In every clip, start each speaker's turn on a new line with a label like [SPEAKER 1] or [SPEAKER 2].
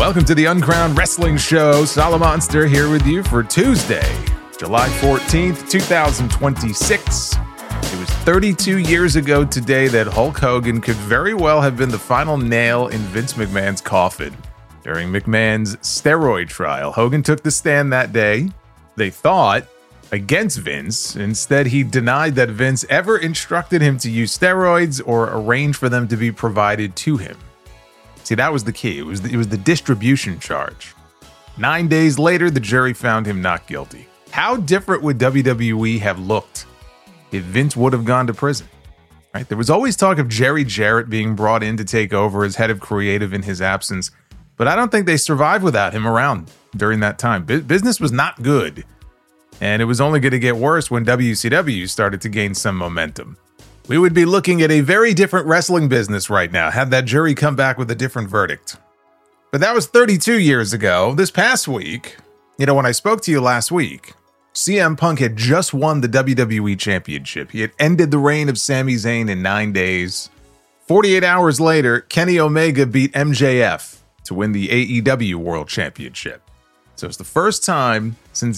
[SPEAKER 1] Welcome to the Uncrowned Wrestling Show. Salamonster here with you for Tuesday, July 14th, 2026. It was 32 years ago today that Hulk Hogan could very well have been the final nail in Vince McMahon's coffin. During McMahon's steroid trial, Hogan took the stand that day, they thought, against Vince. Instead, he denied that Vince ever instructed him to use steroids or arranged for them to be provided to him. See, that was the key. It was the distribution charge. 9 days later, the jury found him not guilty. How different would WWE have looked if Vince would have gone to prison? Right? There was always talk of Jerry Jarrett being brought in to take over as head of creative in his absence, but I don't think they survived without him around during that time. Business was not good, and it was only going to get worse when WCW started to gain some momentum. We would be looking at a very different wrestling business right now had that jury come back with a different verdict. But that was 32 years ago. This past week, when I spoke to you last week, CM Punk had just won the WWE Championship. He had ended the reign of Sami Zayn in 9 days. 48 hours later, Kenny Omega beat MJF to win the AEW World Championship. So it's the first time since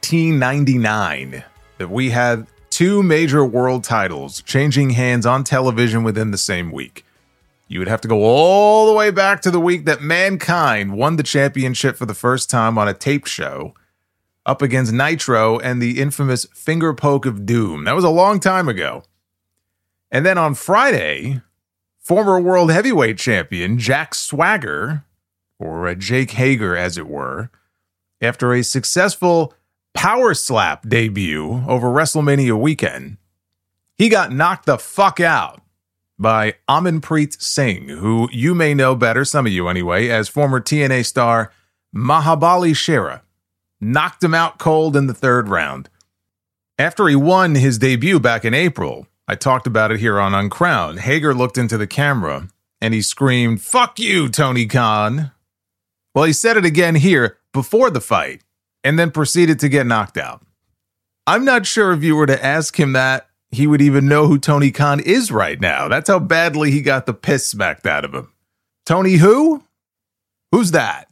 [SPEAKER 1] 1999 that we had two major world titles changing hands on television within the same week. You would have to go all the way back to the week that Mankind won the championship for the first time on a tape show up against Nitro and the infamous finger poke of doom. That was a long time ago. And then on Friday, former world heavyweight champion Jack Swagger, or Jake Hager as it were, after a successful Power Slap debut over WrestleMania weekend, he got knocked the fuck out by Amanpreet Singh, who you may know better, some of you anyway, as former TNA star Mahabali Shera. Knocked him out cold in the third round. After he won his debut back in April, I talked about it here on Uncrowned, Hager looked into the camera and he screamed, "Fuck you, Tony Khan." Well, he said it again here before the fight, and then proceeded to get knocked out. I'm not sure if you were to ask him that, he would even know who Tony Khan is right now. That's how badly he got the piss smacked out of him. Tony who? Who's that?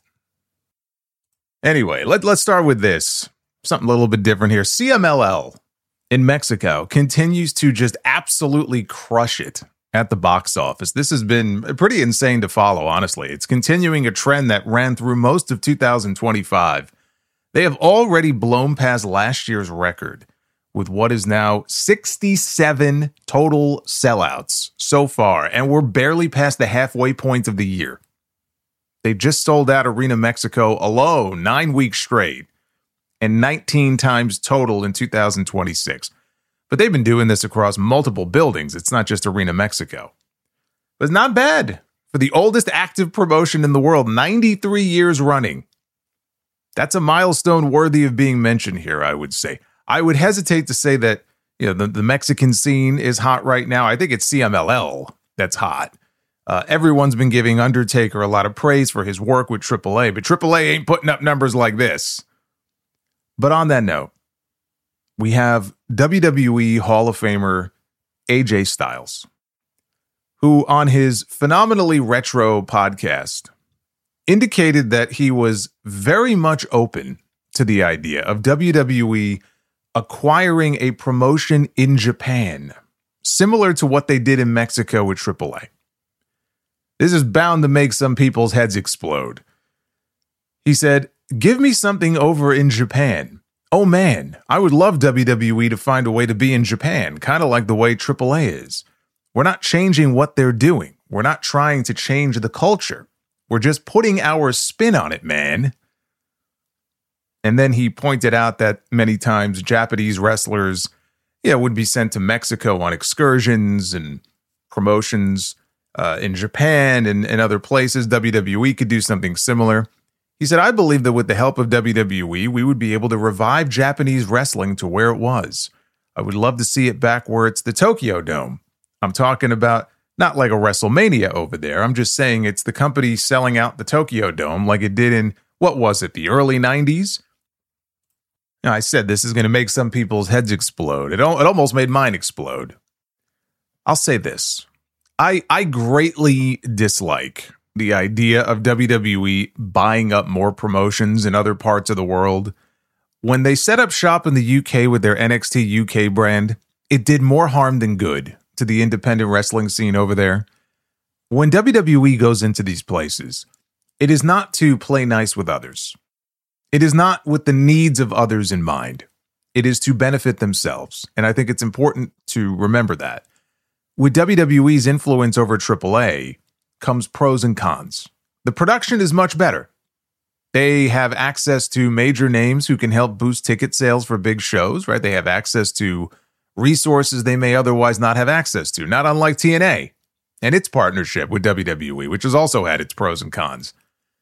[SPEAKER 1] Anyway, let's start with this. Something a little bit different here. CMLL in Mexico continues to just absolutely crush it at the box office. This has been pretty insane to follow, honestly. It's continuing a trend that ran through most of 2025. They have already blown past last year's record with what is now 67 total sellouts so far, and we're barely past the halfway point of the year. They just sold out Arena Mexico alone 9 weeks straight and 19 times total in 2026. But they've been doing this across multiple buildings. It's not just Arena Mexico. But it's not bad for the oldest active promotion in the world, 93 years running. That's a milestone worthy of being mentioned here, I would say. I would hesitate to say that the Mexican scene is hot right now. I think it's CMLL that's hot. Everyone's been giving Undertaker a lot of praise for his work with AAA, but AAA ain't putting up numbers like this. But on that note, we have WWE Hall of Famer AJ Styles, who on his Phenomenally Retro podcast indicated that he was very much open to the idea of WWE acquiring a promotion in Japan, similar to what they did in Mexico with AAA. This is bound to make some people's heads explode. He said, "Give me something over in Japan. Oh man, I would love WWE to find a way to be in Japan, kind of like the way AAA is. We're not changing what they're doing. We're not trying to change the culture. We're just putting our spin on it, man." And then he pointed out that many times Japanese wrestlers, would be sent to Mexico on excursions and promotions in Japan and other places. WWE could do something similar. He said, "I believe that with the help of WWE, we would be able to revive Japanese wrestling to where it was. I would love to see it back where it's the Tokyo Dome. I'm talking about not like a WrestleMania over there. I'm just saying it's the company selling out the Tokyo Dome like it did in, what was it, the early 90s? Now, I said this is going to make some people's heads explode. It almost made mine explode. I'll say this. I greatly dislike the idea of WWE buying up more promotions in other parts of the world. When they set up shop in the UK with their NXT UK brand, it did more harm than good to the independent wrestling scene over there. When WWE goes into these places, it is not to play nice with others. It is not with the needs of others in mind. It is to benefit themselves. And I think it's important to remember that. With WWE's influence over AAA comes pros and cons. The production is much better. They have access to major names who can help boost ticket sales for big shows, right? They have access to resources they may otherwise not have access to, not unlike TNA and its partnership with WWE, which has also had its pros and cons.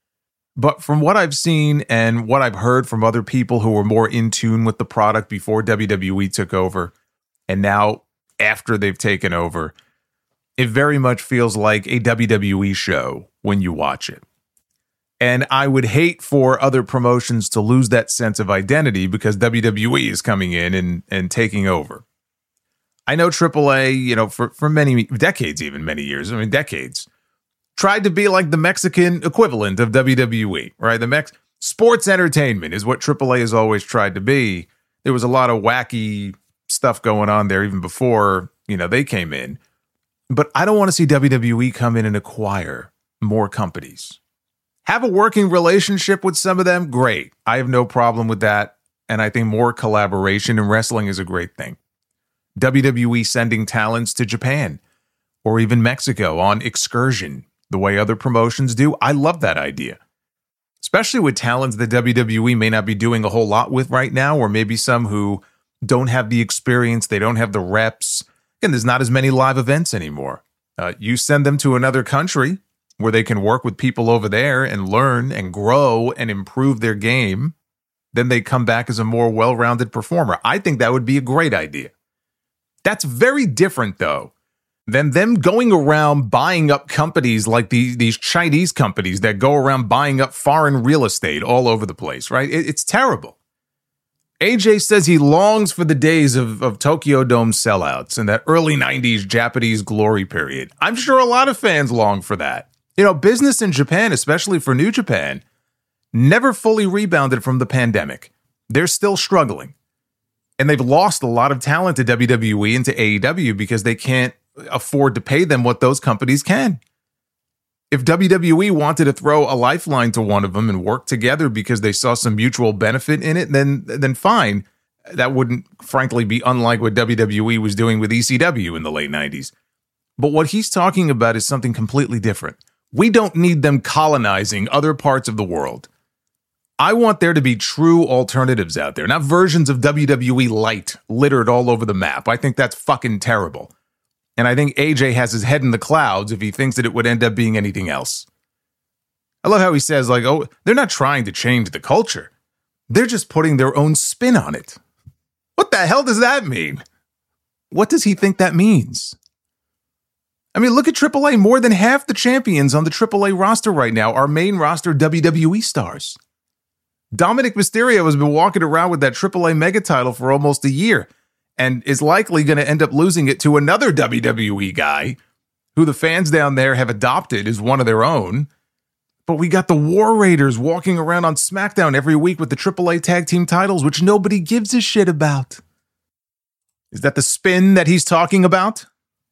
[SPEAKER 1] But from what I've seen and what I've heard from other people who were more in tune with the product before WWE took over, and now after they've taken over, it very much feels like a WWE show when you watch it. And I would hate for other promotions to lose that sense of identity because WWE is coming in and taking over. I know AAA, for many decades, even many years, decades, tried to be like the Mexican equivalent of WWE, right? Sports entertainment is what AAA has always tried to be. There was a lot of wacky stuff going on there even before, they came in. But I don't want to see WWE come in and acquire more companies. Have a working relationship with some of them, great. I have no problem with that. And I think more collaboration in wrestling is a great thing. WWE sending talents to Japan or even Mexico on excursion, the way other promotions do. I love that idea. Especially with talents that WWE may not be doing a whole lot with right now, or maybe some who don't have the experience, they don't have the reps. And there's not as many live events anymore. You send them to another country where they can work with people over there and learn and grow and improve their game. Then they come back as a more well-rounded performer. I think that would be a great idea. That's very different, though, than them going around buying up companies like these Chinese companies that go around buying up foreign real estate all over the place, right? It's terrible. AJ says he longs for the days of Tokyo Dome sellouts and that early 90s Japanese glory period. I'm sure a lot of fans long for that. Business in Japan, especially for New Japan, never fully rebounded from the pandemic. They're still struggling. And they've lost a lot of talent to WWE and to AEW because they can't afford to pay them what those companies can. If WWE wanted to throw a lifeline to one of them and work together because they saw some mutual benefit in it, then fine. That wouldn't, frankly, be unlike what WWE was doing with ECW in the late 90s. But what he's talking about is something completely different. We don't need them colonizing other parts of the world. I want there to be true alternatives out there, not versions of WWE Light littered all over the map. I think that's fucking terrible. And I think AJ has his head in the clouds if he thinks that it would end up being anything else. I love how he says, they're not trying to change the culture. They're just putting their own spin on it. What the hell does that mean? What does he think that means? Look at AAA. More than half the champions on the AAA roster right now are main roster WWE stars. Dominic Mysterio has been walking around with that AAA mega title for almost a year and is likely going to end up losing it to another WWE guy who the fans down there have adopted as one of their own. But we got the War Raiders walking around on SmackDown every week with the AAA tag team titles, which nobody gives a shit about. Is that the spin that he's talking about?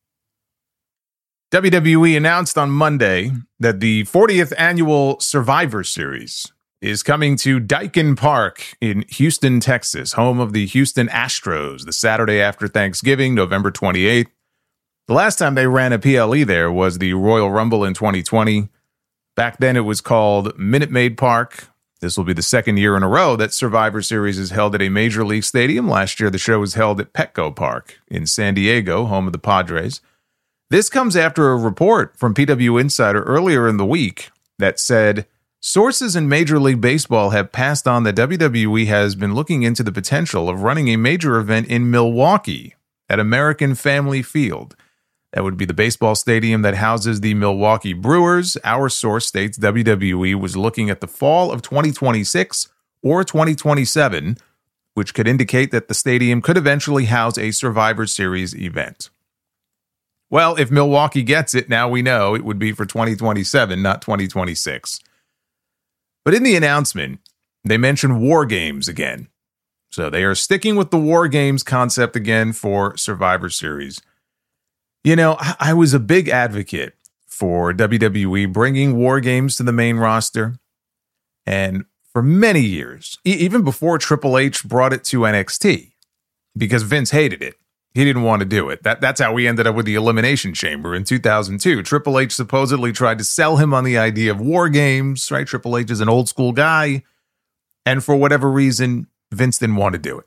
[SPEAKER 1] WWE announced on Monday that the 40th annual Survivor Series is coming to Daikin Park in Houston, Texas, home of the Houston Astros, the Saturday after Thanksgiving, November 28th. The last time they ran a PLE there was the Royal Rumble in 2020. Back then it was called Minute Maid Park. This will be the second year in a row that Survivor Series is held at a major league stadium. Last year the show was held at Petco Park in San Diego, home of the Padres. This comes after a report from PW Insider earlier in the week that said sources in Major League Baseball have passed on that WWE has been looking into the potential of running a major event in Milwaukee at American Family Field. That would be the baseball stadium that houses the Milwaukee Brewers. Our source states WWE was looking at the fall of 2026 or 2027, which could indicate that the stadium could eventually house a Survivor Series event. Well, if Milwaukee gets it, now we know it would be for 2027, not 2026. But in the announcement, they mentioned War Games again. So they are sticking with the War Games concept again for Survivor Series. You know, I was a big advocate for WWE bringing War Games to the main roster. And for many years, even before Triple H brought it to NXT, because Vince hated it. He didn't want to do it. That's how we ended up with the Elimination Chamber in 2002. Triple H supposedly tried to sell him on the idea of War Games, right? Triple H is an old school guy. And for whatever reason, Vince didn't want to do it.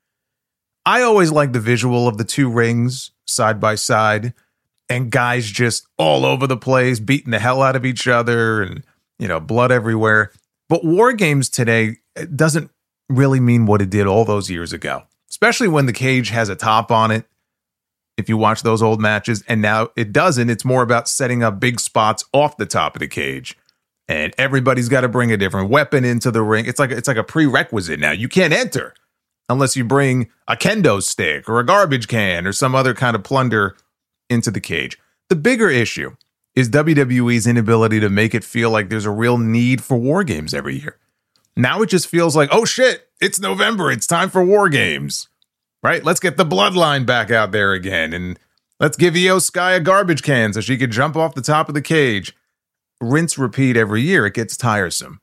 [SPEAKER 1] I always liked the visual of the two rings side by side and guys just all over the place, beating the hell out of each other and, you know, blood everywhere. But War Games today doesn't really mean what it did all those years ago, especially when the cage has a top on it. If you watch those old matches, and now it doesn't, it's more about setting up big spots off the top of the cage. And everybody's got to bring a different weapon into the ring. It's like a prerequisite now. You can't enter unless you bring a kendo stick or a garbage can or some other kind of plunder into the cage. The bigger issue is WWE's inability to make it feel like there's a real need for War Games every year. Now it just feels like, oh shit, it's November. It's time for War Games, right? Let's get the Bloodline back out there again. And let's give Io Sky a garbage can so she could jump off the top of the cage. Rinse, repeat every year. It gets tiresome.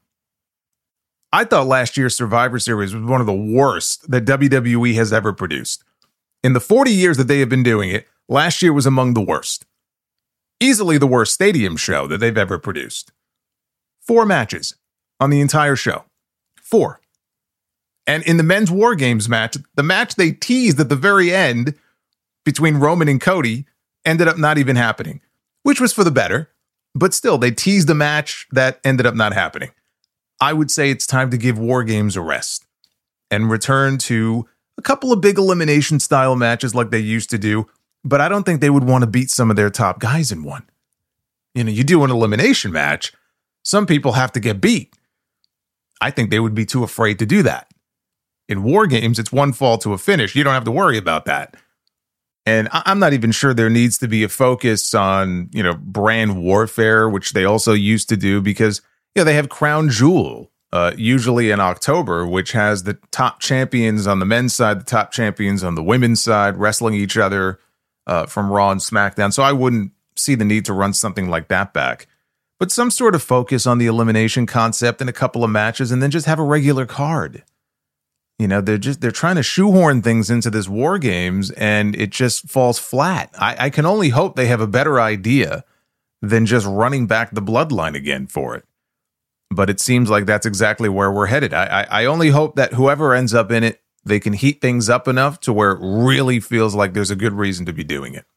[SPEAKER 1] I thought last year's Survivor Series was one of the worst that WWE has ever produced. In the 40 years that they have been doing it, last year was among the worst. Easily the worst stadium show that they've ever produced. 4 matches on the entire show. 4. And in the men's War Games match, the match they teased at the very end between Roman and Cody ended up not even happening, which was for the better. But still, they teased a match that ended up not happening. I would say it's time to give War Games a rest and return to a couple of big elimination style matches like they used to do. But I don't think they would want to beat some of their top guys in one. You know, you do an elimination match, some people have to get beat. I think they would be too afraid to do that. In War Games, it's one fall to a finish. You don't have to worry about that. And I'm not even sure there needs to be a focus on, you know, brand warfare, which they also used to do because, you know, they have Crown Jewel, usually in October, which has the top champions on the men's side, the top champions on the women's side, wrestling each other from Raw and SmackDown. So I wouldn't see the need to run something like that back. But some sort of focus on the elimination concept in a couple of matches and then just have a regular card. You know, they're trying to shoehorn things into this War Games and it just falls flat. I can only hope they have a better idea than just running back the Bloodline again for it. But it seems like that's exactly where we're headed. I only hope that whoever ends up in it, they can heat things up enough to where it really feels like there's a good reason to be doing it.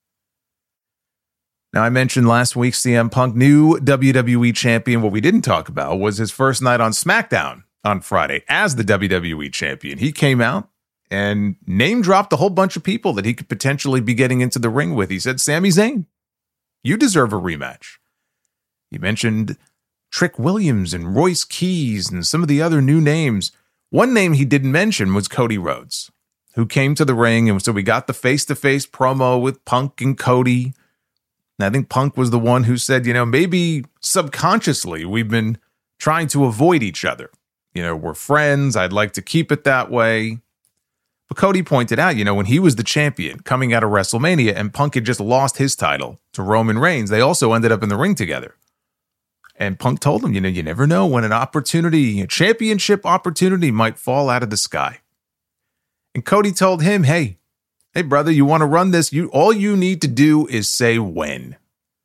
[SPEAKER 1] Now, I mentioned last week CM Punk, new WWE champion. What we didn't talk about was his first night on SmackDown on Friday as the WWE champion. He came out and name dropped a whole bunch of people that he could potentially be getting into the ring with. He said, Sami Zayn, you deserve a rematch. He mentioned Trick Williams and Royce Keys and some of the other new names. One name he didn't mention was Cody Rhodes, who came to the ring. And so we got the face-to-face promo with Punk and Cody. And I think Punk was the one who said, you know, maybe subconsciously we've been trying to avoid each other. You know, we're friends. I'd like to keep it that way. But Cody pointed out, you know, when he was the champion coming out of WrestleMania and Punk had just lost his title to Roman Reigns, they also ended up in the ring together. And Punk told him, you know, you never know when an opportunity, a championship opportunity might fall out of the sky. And Cody told him, hey brother, you want to run this? All you need to do is say when.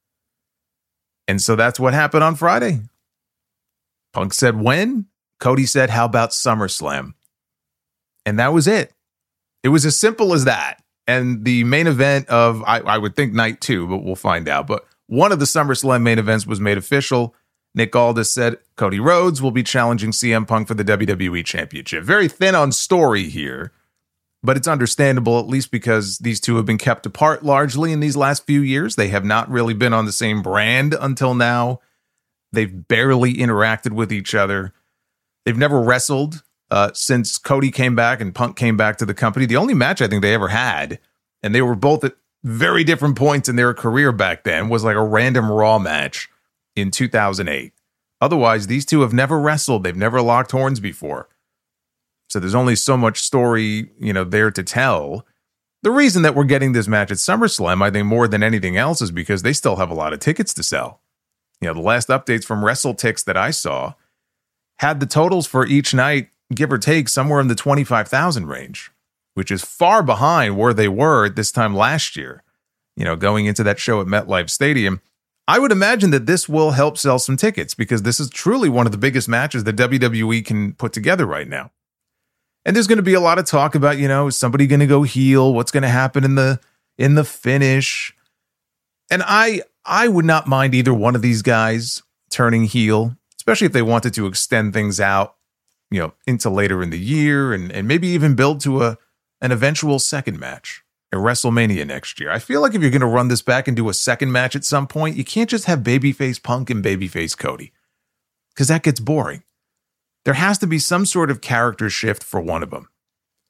[SPEAKER 1] And so that's what happened on Friday. Punk said when? Cody said, how about SummerSlam? And that was it. It was as simple as that. And the main event of, I would think night 2, but we'll find out. But one of the SummerSlam main events was made official. Nick Aldis said Cody Rhodes will be challenging CM Punk for the WWE Championship. Very thin on story here, but it's understandable, at least because these two have been kept apart largely in these last few years. They have not really been on the same brand until now. They've barely interacted with each other. They've never wrestled since Cody came back and Punk came back to the company. The only match I think they ever had, and they were both at very different points in their career back then, was like a random Raw match in 2008. Otherwise, these two have never wrestled. They've never locked horns before. So there's only so much story, there to tell. The reason that we're getting this match at SummerSlam, I think more than anything else, is because they still have a lot of tickets to sell. The last updates from WrestleTix that I saw had the totals for each night, give or take, somewhere in the 25,000 range, which is far behind where they were at this time last year, going into that show at MetLife Stadium. I would imagine that this will help sell some tickets because this is truly one of the biggest matches that WWE can put together right now. And there's going to be a lot of talk about, is somebody going to go heel? What's going to happen in the finish? And I would not mind either one of these guys turning heel, especially if they wanted to extend things out, into later in the year and maybe even build to an eventual second match at WrestleMania next year. I feel like if you're going to run this back and do a second match at some point, you can't just have babyface Punk and babyface Cody, because that gets boring. There has to be some sort of character shift for one of them.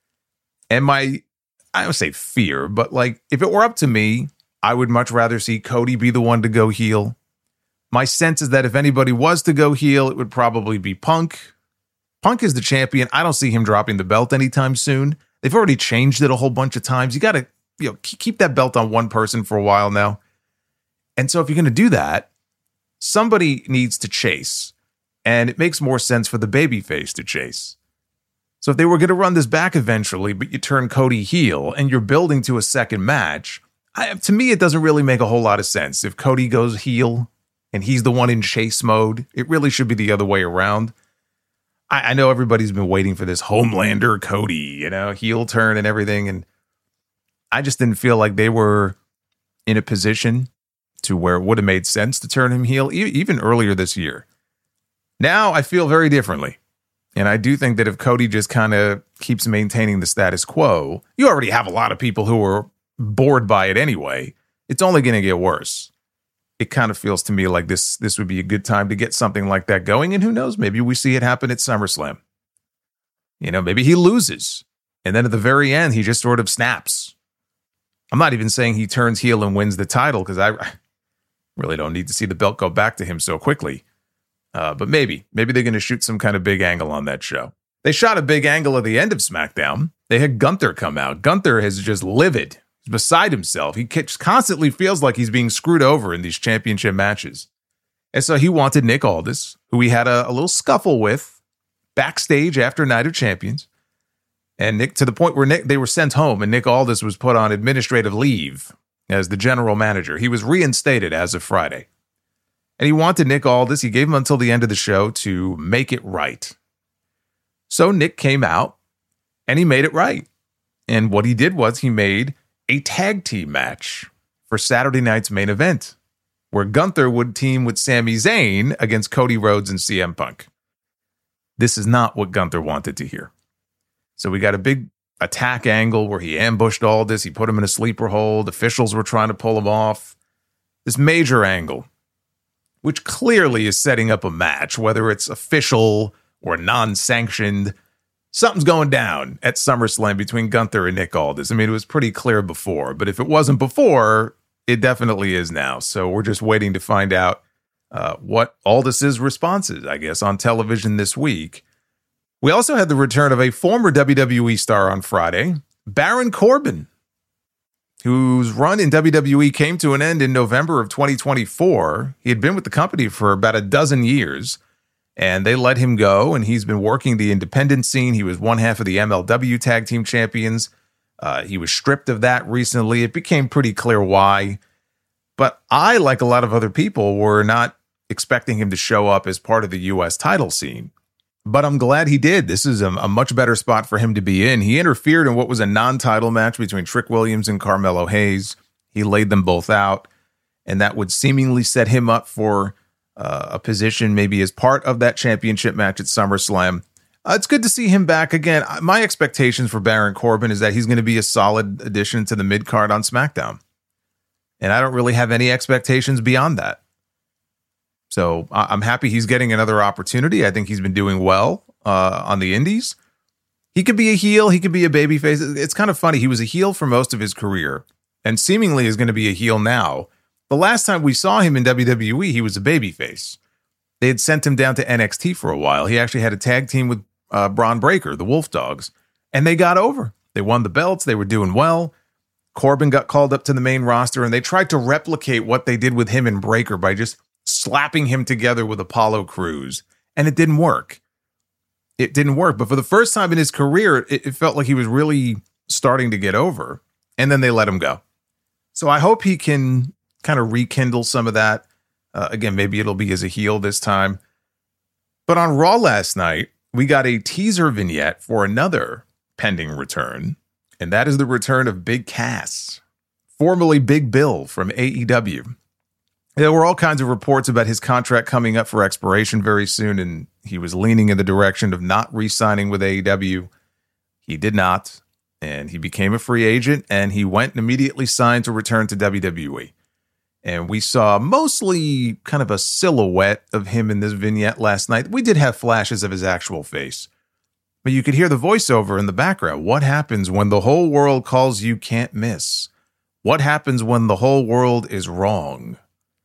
[SPEAKER 1] And I don't say fear, but if it were up to me, I would much rather see Cody be the one to go heel. My sense is that if anybody was to go heel, it would probably be Punk. Punk is the champion. I don't see him dropping the belt anytime soon. They've already changed it a whole bunch of times. You got to, keep that belt on one person for a while now. And so if you're going to do that, somebody needs to chase. And it makes more sense for the babyface to chase. So if they were going to run this back eventually, but you turn Cody heel and you're building to a second match, to me, it doesn't really make a whole lot of sense. If Cody goes heel and he's the one in chase mode, it really should be the other way around. I know everybody's been waiting for this Homelander Cody, heel turn and everything. And I just didn't feel like they were in a position to where it would have made sense to turn him heel, even earlier this year. Now I feel very differently. And I do think that if Cody just kind of keeps maintaining the status quo, you already have a lot of people who are bored by it anyway. It's only going to get worse. It kind of feels to me like this would be a good time to get something like that going. And who knows, maybe we see it happen at SummerSlam. Maybe he loses. And then at the very end, he just sort of snaps. I'm not even saying he turns heel and wins the title, because I really don't need to see the belt go back to him so quickly. But maybe they're going to shoot some kind of big angle on that show. They shot a big angle at the end of SmackDown. They had Gunther come out. Gunther is just livid. He's beside himself. He constantly feels like he's being screwed over in these championship matches. And so he wanted Nick Aldis, who he had a little scuffle with backstage after Night of Champions. And Nick, to the point where they were sent home and Nick Aldis was put on administrative leave as the general manager. He was reinstated as of Friday. And he wanted Nick Aldis. He gave him until the end of the show to make it right. So Nick came out and he made it right. And what he did was he made a tag team match for Saturday night's main event, where Gunther would team with Sami Zayn against Cody Rhodes and CM Punk. This is not what Gunther wanted to hear. So we got a big attack angle where he ambushed Aldis. He put him in a sleeper hold. Officials were trying to pull him off. This major angle, which clearly is setting up a match, whether it's official or non-sanctioned. Something's going down at SummerSlam between Gunther and Nick Aldis. I mean, it was pretty clear before, but if it wasn't before, it definitely is now. So we're just waiting to find out what Aldis's response is, I guess, on television this week. We also had the return of a former WWE star on Friday, Baron Corbin, whose run in WWE came to an end in November of 2024. He had been with the company for about a dozen years, and they let him go, and he's been working the independent scene. He was one half of the MLW Tag Team Champions. He was stripped of that recently. It became pretty clear why. But I, like a lot of other people, were not expecting him to show up as part of the U.S. title scene. But I'm glad he did. This is a much better spot for him to be in. He interfered in what was a non-title match between Trick Williams and Carmelo Hayes. He laid them both out, and that would seemingly set him up for a position maybe as part of that championship match at SummerSlam. It's good to see him back again. My expectations for Baron Corbin is that he's going to be a solid addition to the mid-card on SmackDown. And I don't really have any expectations beyond that. So I'm happy he's getting another opportunity. I think he's been doing well on the indies. He could be a heel. He could be a babyface. It's kind of funny. He was a heel for most of his career. and seemingly is going to be a heel now. The last time we saw him in WWE, he was a babyface. They had sent him down to NXT for a while. He actually had a tag team with Braun Breaker, the Wolf Dogs, and they got over. They won the belts. They were doing well. Corbin got called up to the main roster, and they tried to replicate what they did with him and Breaker by just slapping him together with Apollo Crews, and it didn't work. It didn't work, but for the first time in his career, it felt like he was really starting to get over, and then they let him go. So I hope he can kind of rekindle some of that. Again, maybe it'll be as a heel this time. But on Raw last night, we got a teaser vignette for another pending return, and that is the return of Big Cass, formerly Big Bill from AEW. There were all kinds of reports about his contract coming up for expiration very soon, and he was leaning in the direction of not re-signing with AEW. He did not, and he became a free agent, and he went and immediately signed to return to WWE. And we saw mostly kind of a silhouette of him in this vignette last night. We did have flashes of his actual face, but you could hear the voiceover in the background. What happens when the whole world calls you can't miss? What happens when the whole world is wrong?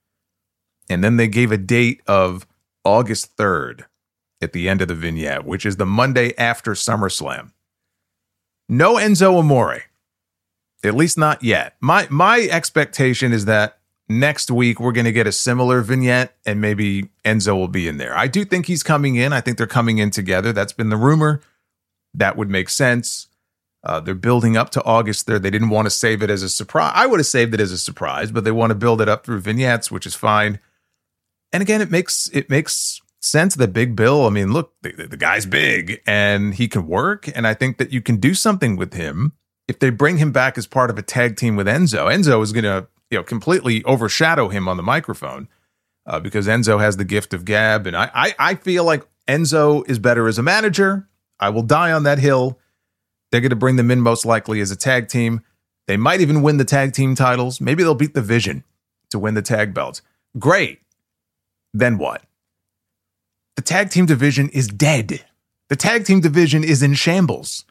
[SPEAKER 1] And then they gave a date of August 3rd at the end of the vignette, which is the Monday after SummerSlam. No Enzo Amore, at least not yet. My expectation is that next week we're going to get a similar vignette and maybe Enzo will be in there. I do think he's coming in. I think they're coming in together. That's been the rumor. That would make sense. They're building up to August 3rd. They didn't want to save it as a surprise. I would have saved it as a surprise, but they want to build it up through vignettes, which is fine. And again, it makes sense that Big Bill, I mean, look, the guy's big and he can work. And I think that you can do something with him if they bring him back as part of a tag team with Enzo. Enzo is going to completely overshadow him on the microphone because Enzo has the gift of gab. And I feel like Enzo is better as a manager. I will die on that hill. They're going to bring them in most likely as a tag team. They might even win the tag team titles. Maybe they'll beat the Vision to win the tag belts. Great. Then what? The tag team division is dead. The tag team division is in shambles.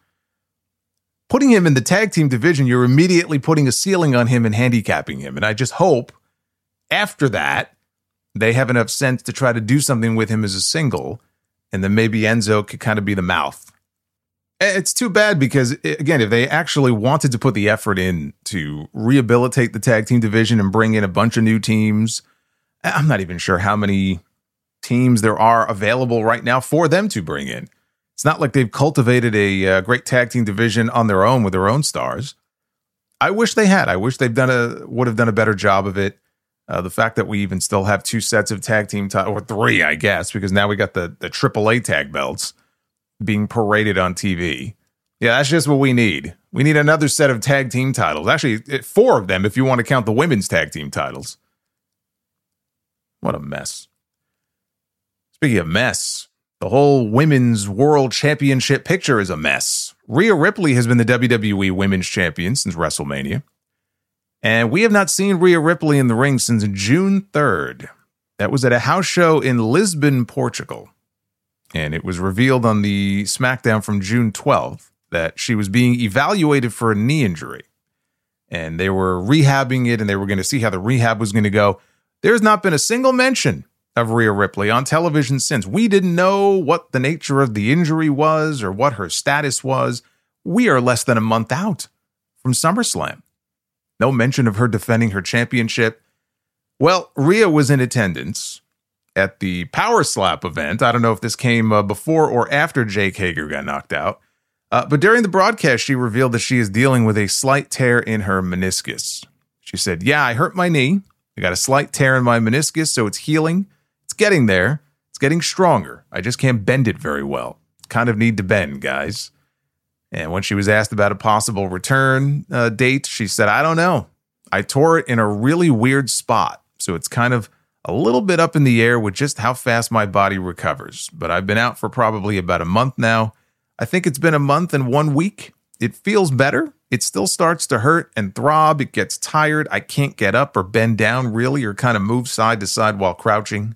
[SPEAKER 1] Putting him in the tag team division, you're immediately putting a ceiling on him and handicapping him. And I just hope after that, they have enough sense to try to do something with him as a single. And then maybe Enzo could kind of be the mouth. It's too bad because, again, if they actually wanted to put the effort in to rehabilitate the tag team division and bring in a bunch of new teams, I'm not even sure how many teams there are available right now for them to bring in. It's not like they've cultivated a great tag team division on their own with their own stars. I wish they had. I wish would have done a better job of it. The fact that we even still have two sets of tag team titles, or three, I guess, because now we got the AAA tag belts being paraded on TV. Yeah, that's just what we need. We need another set of tag team titles. Actually, 4 of them if you want to count the women's tag team titles. What a mess. Speaking of mess, the whole women's world championship picture is a mess. Rhea Ripley has been the WWE Women's Champion since WrestleMania. And we have not seen Rhea Ripley in the ring since June 3rd. That was at a house show in Lisbon, Portugal. And it was revealed on the SmackDown from June 12th that she was being evaluated for a knee injury. And they were rehabbing it, and they were going to see how the rehab was going to go. There's not been a single mention of Rhea Ripley on television since. We didn't know what the nature of the injury was or what her status was. We are less than a month out from SummerSlam. No mention of her defending her championship. Well, Rhea was in attendance at the Power Slap event. I don't know if this came before or after Jake Hager got knocked out. But during the broadcast, she revealed that she is dealing with a slight tear in her meniscus. She said, "Yeah, I hurt my knee. I got a slight tear in my meniscus, so it's healing. It's getting there. It's getting stronger. I just can't bend it very well. Kind of need to bend, guys." And when she was asked about a possible return date, she said, "I don't know. I tore it in a really weird spot, so it's kind of a little bit up in the air with just how fast my body recovers. But I've been out for probably about a month now. I think it's been a month and 1 week. It feels better. It still starts to hurt and throb. It gets tired. I can't get up or bend down really or kind of move side to side while crouching."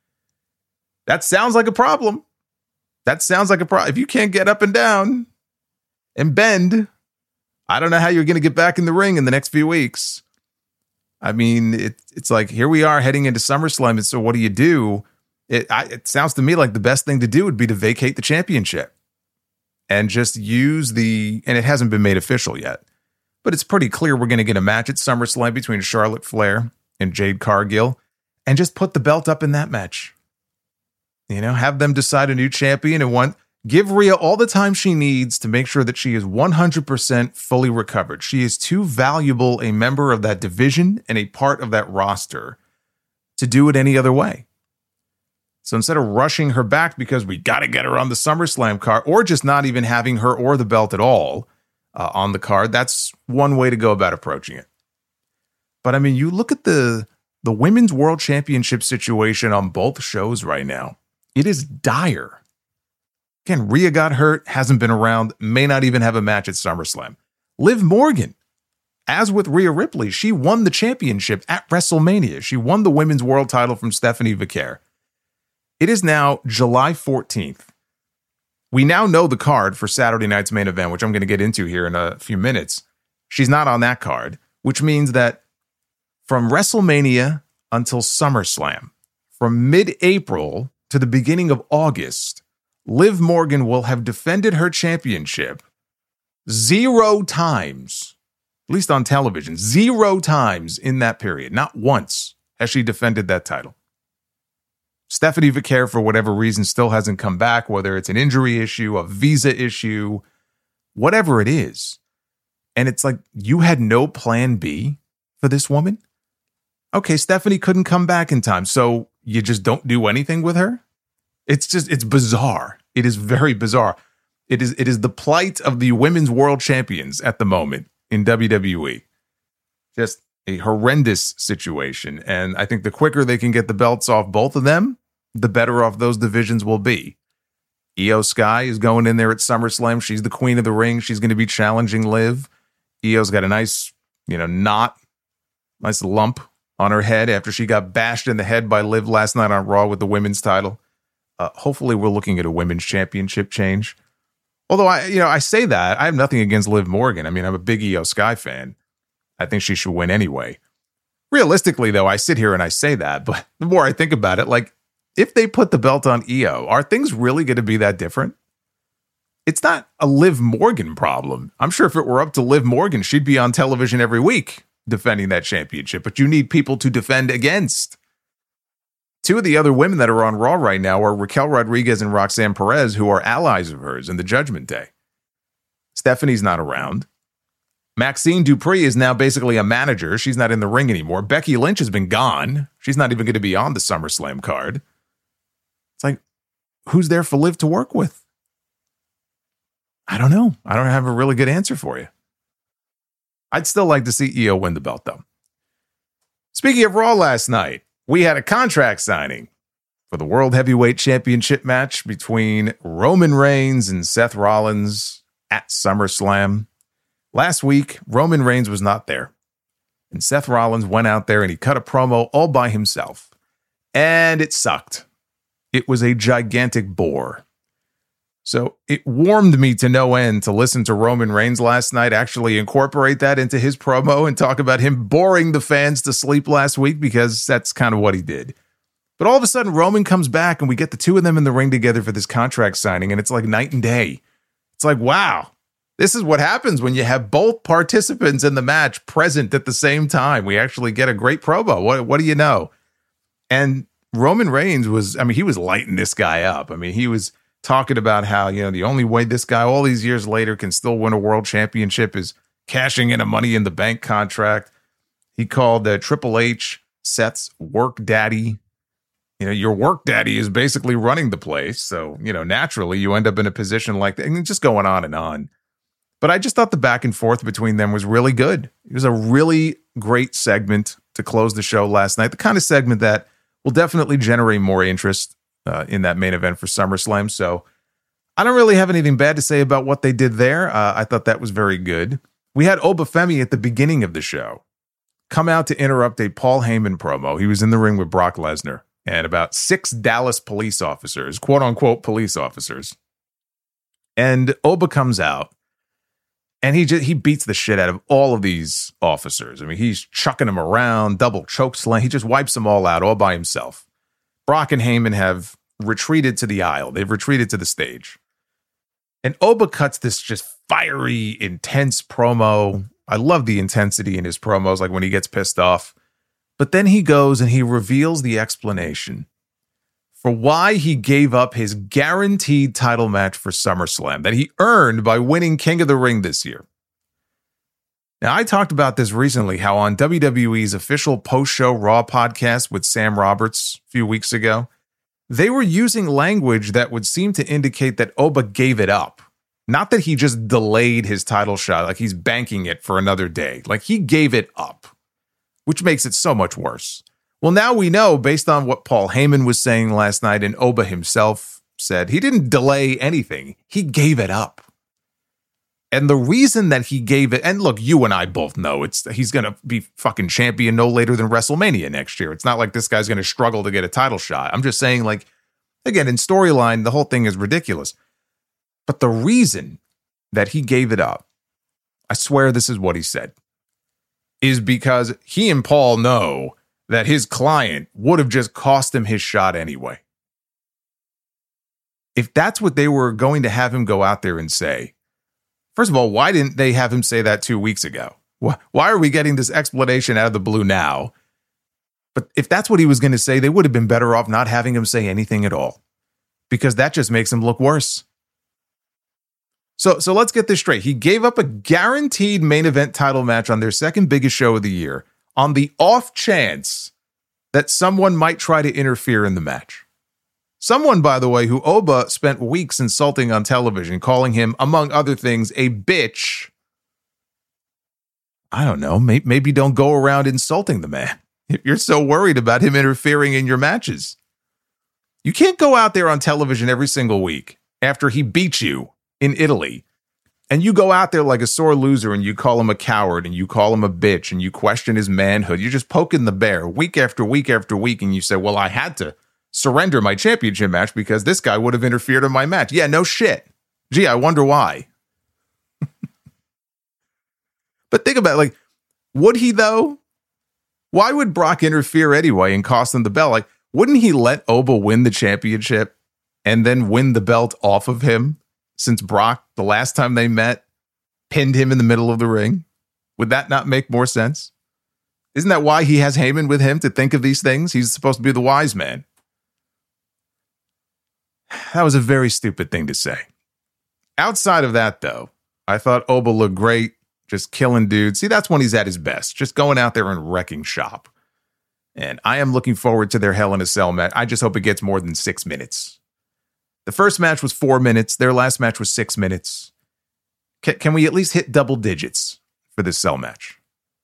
[SPEAKER 1] That sounds like a problem. That sounds like a problem. If you can't get up and down and bend, I don't know how you're going to get back in the ring in the next few weeks. I mean, it's like, here we are heading into SummerSlam. And so what do? It sounds to me like the best thing to do would be to vacate the championship and just use and it hasn't been made official yet, but it's pretty clear we're going to get a match at SummerSlam between Charlotte Flair and Jade Cargill, and just put the belt up in that match. Have them decide a new champion and give Rhea all the time she needs to make sure that she is 100% fully recovered. She is too valuable a member of that division and a part of that roster to do it any other way. So instead of rushing her back because we got to get her on the SummerSlam card, or just not even having her or the belt at all on the card, that's one way to go about approaching it. But I mean, you look at the Women's World Championship situation on both shows right now. It is dire. Again, Rhea got hurt, hasn't been around, may not even have a match at SummerSlam. Liv Morgan, as with Rhea Ripley, she won the championship at WrestleMania. She won the Women's World title from Stephanie Vaquer. It is now July 14th. We now know the card for Saturday night's main event, which I'm going to get into here in a few minutes. She's not on that card, which means that from WrestleMania until SummerSlam, from mid-April to the beginning of August, Liv Morgan will have defended her championship 0 times, at least on television, 0 times in that period. Not once has she defended that title. Stephanie Vaquer, for whatever reason, still hasn't come back, whether it's an injury issue, a visa issue, whatever it is. And it's like, you had no plan B for this woman? Okay, Stephanie couldn't come back in time, so you just don't do anything with her? It's bizarre. It is very bizarre. It is the plight of the women's world champions at the moment in WWE. Just a horrendous situation. And I think the quicker they can get the belts off both of them, the better off those divisions will be. Io Sky is going in there at SummerSlam. She's the queen of the ring. She's going to be challenging Liv. Io's got a nice, nice lump on her head after she got bashed in the head by Liv last night on Raw with the women's title. Hopefully we're looking at a women's championship change. Although I say that, I have nothing against Liv Morgan. I mean, I'm a big Io Sky fan. I think she should win anyway. Realistically, though, I sit here and I say that, but the more I think about it, like, if they put the belt on Io, are things really going to be that different? It's not a Liv Morgan problem. I'm sure if it were up to Liv Morgan, she'd be on television every week defending that championship, but you need people to defend against. Two of the other women that are on Raw right now are Raquel Rodriguez and Roxanne Perez, who are allies of hers in the Judgment Day. Stephanie's not around. Maxine Dupree is now basically a manager. She's not in the ring anymore. Becky Lynch has been gone. She's not even going to be on the SummerSlam card. It's like, who's there for Liv to work with? I don't know. I don't have a really good answer for you. I'd still like to see Io win the belt, though. Speaking of Raw last night, we had a contract signing for the World Heavyweight Championship match between Roman Reigns and Seth Rollins at SummerSlam. Last week, Roman Reigns was not there, and Seth Rollins went out there and he cut a promo all by himself, and it sucked. It was a gigantic bore. So it warmed me to no end to listen to Roman Reigns last night actually incorporate that into his promo and talk about him boring the fans to sleep last week, because that's kind of what he did. But all of a sudden, Roman comes back and we get the two of them in the ring together for this contract signing, and it's like night and day. It's like, wow. This is what happens when you have both participants in the match present at the same time. We actually get a great promo. What do you know? And Roman Reigns he was lighting this guy up. I mean, he was talking about how, the only way this guy all these years later can still win a world championship is cashing in a Money in the Bank contract. He called Triple H Seth's work daddy. Your work daddy is basically running the place. So, naturally you end up in a position like that, and just going on and on. But I just thought the back and forth between them was really good. It was a really great segment to close the show last night. The kind of segment that will definitely generate more interest in that main event for SummerSlam. So I don't really have anything bad to say about what they did there. I thought that was very good. We had Obafemi at the beginning of the show come out to interrupt a Paul Heyman promo. He was in the ring with Brock Lesnar and about 6 Dallas police officers, quote unquote police officers. And Oba comes out. And he beats the shit out of all of these officers. I mean, he's chucking them around, double choke slam. He just wipes them all out all by himself. Brock and Heyman have retreated to the aisle. They've retreated to the stage. And Oba cuts this just fiery, intense promo. I love the intensity in his promos, like when he gets pissed off. But then he goes and he reveals the explanation for why he gave up his guaranteed title match for SummerSlam that he earned by winning King of the Ring this year. Now, I talked about this recently, how on WWE's official post-show Raw podcast with Sam Roberts a few weeks ago, they were using language that would seem to indicate that Oba gave it up. Not that he just delayed his title shot, like he's banking it for another day. Like he gave it up, which makes it so much worse. Well, now we know, based on what Paul Heyman was saying last night and Oba himself said, he didn't delay anything. He gave it up. And the reason that he gave it, and look, you and I both know he's going to be fucking champion no later than WrestleMania next year. It's not like this guy's going to struggle to get a title shot. I'm just saying, like, again, in storyline, the whole thing is ridiculous. But the reason that he gave it up, I swear this is what he said, is because he and Paul know that his client would have just cost him his shot anyway. If that's what they were going to have him go out there and say, first of all, why didn't they have him say that 2 weeks ago? Why are we getting this explanation out of the blue now? But if that's what he was going to say, they would have been better off not having him say anything at all, because that just makes him look worse. So let's get this straight. He gave up a guaranteed main event title match on their second biggest show of the year on the off chance that someone might try to interfere in the match. Someone, by the way, who Oba spent weeks insulting on television, calling him, among other things, a bitch. I don't know, maybe don't go around insulting the man if you're so worried about him interfering in your matches. You can't go out there on television every single week after he beat you in Italy, and you go out there like a sore loser and you call him a coward and you call him a bitch and you question his manhood. You're just poking the bear week after week after week, and you say, well, I had to surrender my championship match because this guy would have interfered in my match. Yeah, no shit. Gee, I wonder why. But think about it, like, would he though? Why would Brock interfere anyway and cost him the belt? Like, wouldn't he let Oba win the championship and then win the belt off of him? Since Brock, the last time they met, pinned him in the middle of the ring? Would that not make more sense? Isn't that why he has Heyman with him, to think of these things? He's supposed to be the wise man. That was a very stupid thing to say. Outside of that, though, I thought Oba looked great, just killing dudes. See, that's when he's at his best, just going out there and wrecking shop. And I am looking forward to their Hell in a Cell match. I just hope it gets more than 6 minutes. The first match was 4 minutes. Their last match was 6 minutes. Can we at least hit double digits for this cell match?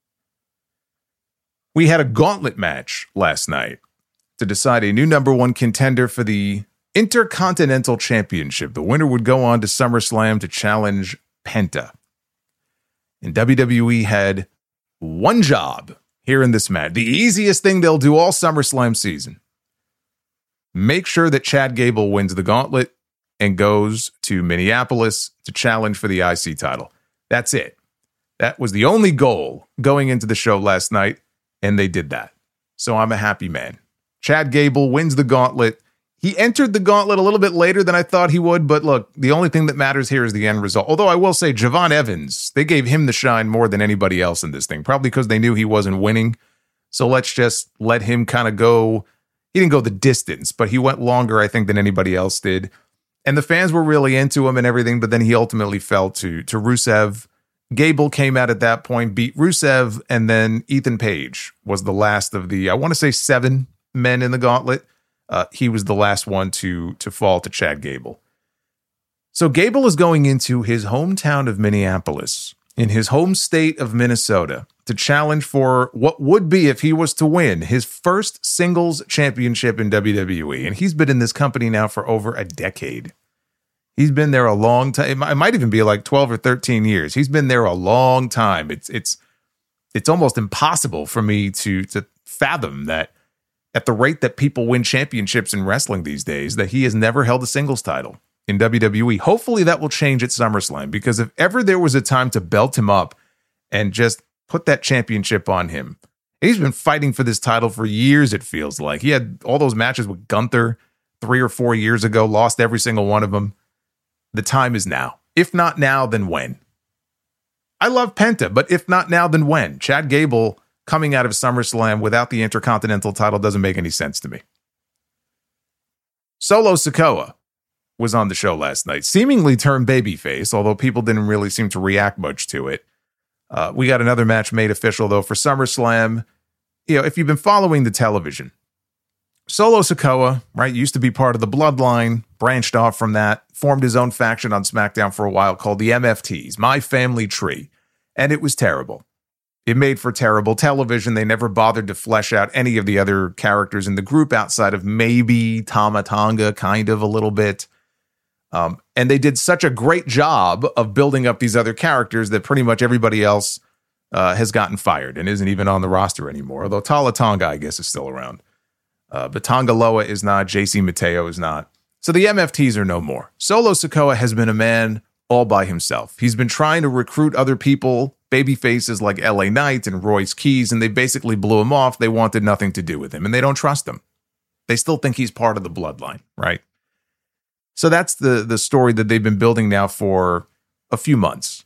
[SPEAKER 1] We had a gauntlet match last night to decide a new number one contender for the Intercontinental Championship. The winner would go on to SummerSlam to challenge Penta. And WWE had one job here in this match. The easiest thing they'll do all SummerSlam season. Make sure that Chad Gable wins the gauntlet and goes to Minneapolis to challenge for the IC title. That's it. That was the only goal going into the show last night, and they did that. So I'm a happy man. Chad Gable wins the gauntlet. He entered the gauntlet a little bit later than I thought he would, but look, the only thing that matters here is the end result. Although I will say Javon Evans, they gave him the shine more than anybody else in this thing, probably because they knew he wasn't winning. So let's just let him kind of go. He didn't go the distance, but he went longer, I think, than anybody else did. And the fans were really into him and everything, but then he ultimately fell to Rusev. Gable came out at that point, beat Rusev, and then Ethan Page was the last of the, I want to say 7 men in the gauntlet. He was the last one to fall to Chad Gable. So Gable is going into his hometown of Minneapolis, in his home state of Minnesota, to challenge for what would be, if he was to win, his first singles championship in WWE. And he's been in this company now for over a decade. He's been there a long time. It might even be like 12 or 13 years. He's been there a long time. It's almost impossible for me to fathom that at the rate that people win championships in wrestling these days, that he has never held a singles title. in WWE. Hopefully that will change at SummerSlam, because if ever there was a time to belt him up and just put that championship on him, he's been fighting for this title for years, it feels like. He had all those matches with Gunther 3 or 4 years ago, lost every single one of them. The time is now. If not now, then when? I love Penta, but if not now, then when? Chad Gable coming out of SummerSlam without the Intercontinental title doesn't make any sense to me. Solo Sikoa was on the show last night, seemingly turned babyface, although people didn't really seem to react much to it. We got another match made official, though, for SummerSlam. If you've been following the television, Solo Sikoa, right, used to be part of the Bloodline, branched off from that, formed his own faction on SmackDown for a while called the MFTs, My Family Tree, and it was terrible. It made for terrible television. They never bothered to flesh out any of the other characters in the group outside of maybe Tama Tonga, kind of a little bit. And they did such a great job of building up these other characters that pretty much everybody else has gotten fired and isn't even on the roster anymore. Although Tala Tonga, I guess, is still around. But Tonga Loa is not. JC Mateo is not. So the MFTs are no more. Solo Sikoa has been a man all by himself. He's been trying to recruit other people, baby faces like LA Knight and Royce Keys, and they basically blew him off. They wanted nothing to do with him, and they don't trust him. They still think he's part of the Bloodline, right? So that's the story that they've been building now for a few months.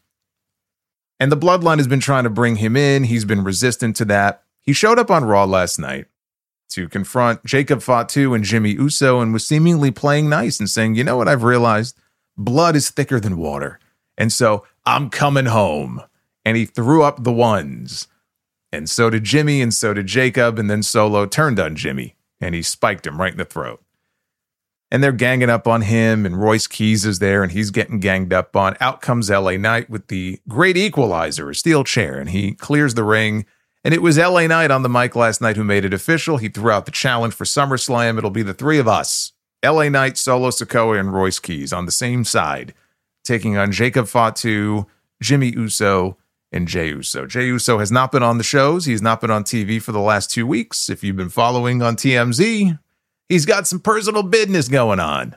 [SPEAKER 1] And the Bloodline has been trying to bring him in. He's been resistant to that. He showed up on Raw last night to confront Jacob Fatu and Jimmy Uso and was seemingly playing nice and saying, you know what I've realized? Blood is thicker than water. And so I'm coming home. And he threw up the ones. And so did Jimmy and so did Jacob. And then Solo turned on Jimmy and he spiked him right in the throat. And they're ganging up on him, and Royce Keys is there, and he's getting ganged up on. Out comes LA Knight with the great equalizer, a steel chair, and he clears the ring. And it was LA Knight on the mic last night who made it official. He threw out the challenge for SummerSlam. It'll be the three of us, LA Knight, Solo Sikoa, and Royce Keys on the same side, taking on Jacob Fatu, Jimmy Uso, and Jey Uso. Jey Uso has not been on the shows. He's not been on TV for the last 2 weeks. If you've been following on TMZ, he's got some personal business going on.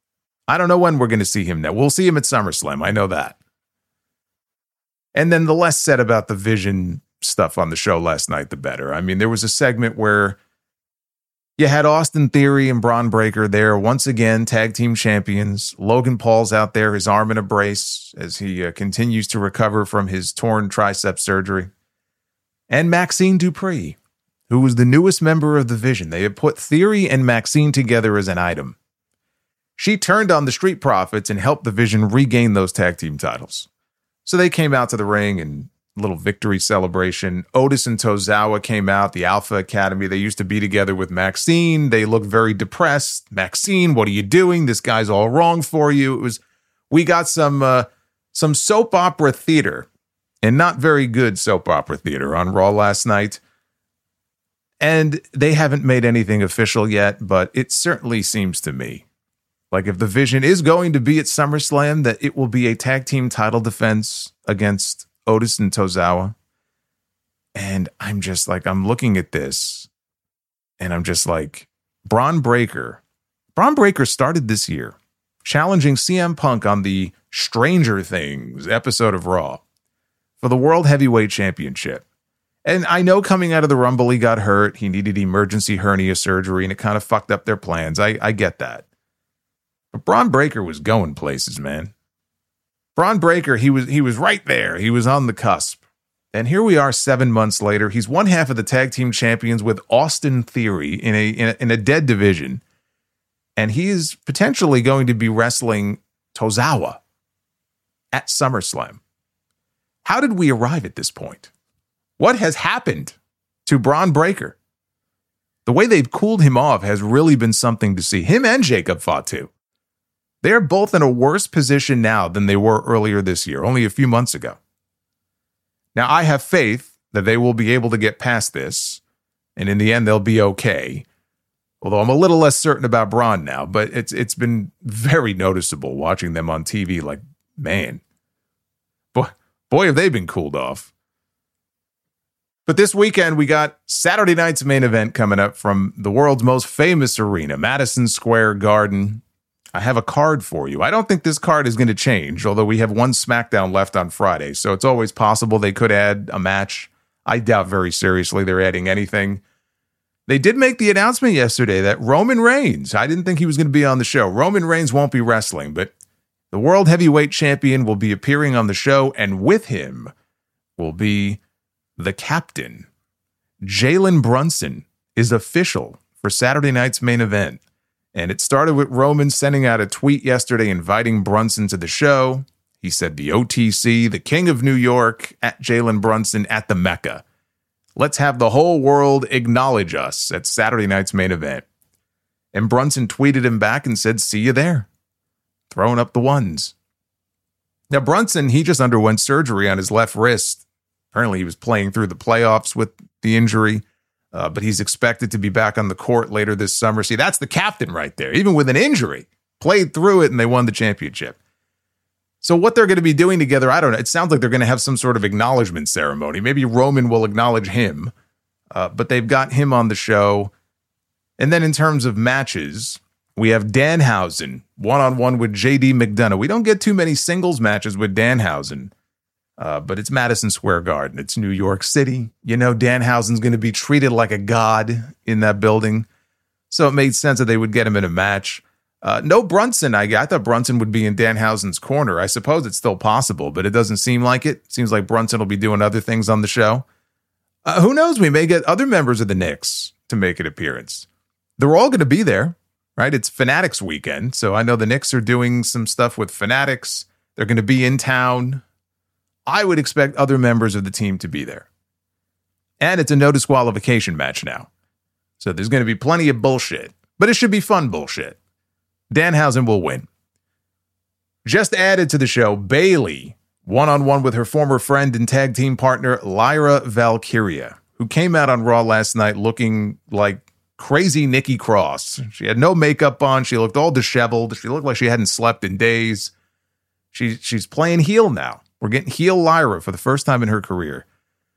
[SPEAKER 1] I don't know when we're going to see him now. We'll see him at SummerSlam. I know that. And then the less said about the Vision stuff on the show last night, the better. I mean, there was a segment where you had Austin Theory and Bron Breakker there, once again, tag team champions. Logan Paul's out there, his arm in a brace as he continues to recover from his torn tricep surgery. And Maxine Dupree, who was the newest member of the Vision. They had put Theory and Maxine together as an item. She turned on the Street Profits and helped the Vision regain those tag team titles. So they came out to the ring and little victory celebration. Otis and Tozawa came out, the Alpha Academy. They used to be together with Maxine. They looked very depressed. Maxine, what are you doing? This guy's all wrong for you. We got some soap opera theater, and not very good soap opera theater on Raw last night. And they haven't made anything official yet, but it certainly seems to me like if the Vision is going to be at SummerSlam, that it will be a tag team title defense against Otis and Tozawa. And I'm just like, I'm looking at this and I'm just like, Bron Breakker started this year challenging CM Punk on the Stranger Things episode of Raw for the World Heavyweight Championship. And I know coming out of the Rumble, he got hurt. He needed emergency hernia surgery and it kind of fucked up their plans. I get that. But Bron Breakker was going places, man. Bron Breakker, he was right there. He was on the cusp. And here we are 7 months later. He's one half of the tag team champions with Austin Theory in a dead division. And he is potentially going to be wrestling Tozawa at SummerSlam. How did we arrive at this point? What has happened to Bron Breakker? The way they've cooled him off has really been something to see. Him and Jacob Fatu. They're both in a worse position now than they were earlier this year, only a few months ago. Now, I have faith that they will be able to get past this, and in the end, they'll be okay. Although I'm a little less certain about Bron now, but it's been very noticeable watching them on TV. Like, man, boy, have they been cooled off. But this weekend, we got Saturday night's main event coming up from the world's most famous arena, Madison Square Garden. I have a card for you. I don't think this card is going to change, although we have one SmackDown left on Friday, so it's always possible they could add a match. I doubt very seriously they're adding anything. They did make the announcement yesterday that Roman Reigns, I didn't think he was going to be on the show. Roman Reigns won't be wrestling, but the World Heavyweight Champion will be appearing on the show, and with him will be the captain. Jalen Brunson is official for Saturday night's main event. And it started with Roman sending out a tweet yesterday inviting Brunson to the show. He said the OTC, the King of New York, at Jalen Brunson at the Mecca. Let's have the whole world acknowledge us at Saturday night's main event. And Brunson tweeted him back and said, see you there. Throwing up the ones. Now, Brunson, he just underwent surgery on his left wrist. Apparently, he was playing through the playoffs with the injury. But he's expected to be back on the court later this summer. See, that's the captain right there. Even with an injury, played through it and they won the championship. So what they're going to be doing together, I don't know. It sounds like they're going to have some sort of acknowledgement ceremony. Maybe Roman will acknowledge him, but they've got him on the show. And then in terms of matches, we have Danhausen one-on-one with JD McDonough. We don't get too many singles matches with Danhausen. But it's Madison Square Garden. It's New York City. You know, Danhausen's going to be treated like a god in that building. So it made sense that they would get him in a match. No Brunson. I thought Brunson would be in Danhausen's corner. I suppose it's still possible, but it doesn't seem like it. Seems like Brunson will be doing other things on the show. Who knows? We may get other members of the Knicks to make an appearance. They're all going to be there, right? It's Fanatics weekend. So I know the Knicks are doing some stuff with Fanatics. They're going to be in town. I would expect other members of the team to be there. And it's a no disqualification match now. So there's going to be plenty of bullshit, but it should be fun bullshit. Danhausen will win. Just added to the show, Bayley, one-on-one with her former friend and tag team partner, Lyra Valkyria, who came out on Raw last night looking like crazy Nikki Cross. She had no makeup on. She looked all disheveled. She looked like she hadn't slept in days. She's playing heel now. We're getting heel Lyra for the first time in her career.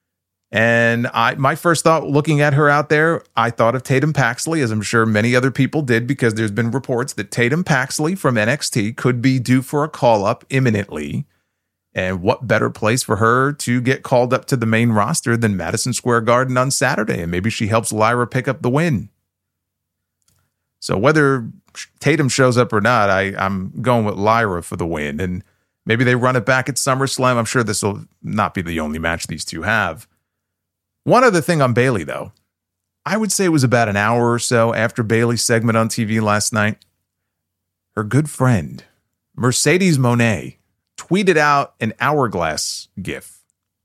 [SPEAKER 1] And my first thought looking at her out there, I thought of Tatum Paxley, as I'm sure many other people did, because there's been reports that Tatum Paxley from NXT could be due for a call-up imminently. And what better place for her to get called up to the main roster than Madison Square Garden on Saturday? And maybe she helps Lyra pick up the win. So whether Tatum shows up or not, I'm going with Lyra for the win. And maybe they run it back at SummerSlam. I'm sure this will not be the only match these two have. One other thing on Bayley, though. I would say it was about an hour or so after Bayley's segment on TV last night. Her good friend, Mercedes Moné, tweeted out an hourglass gif.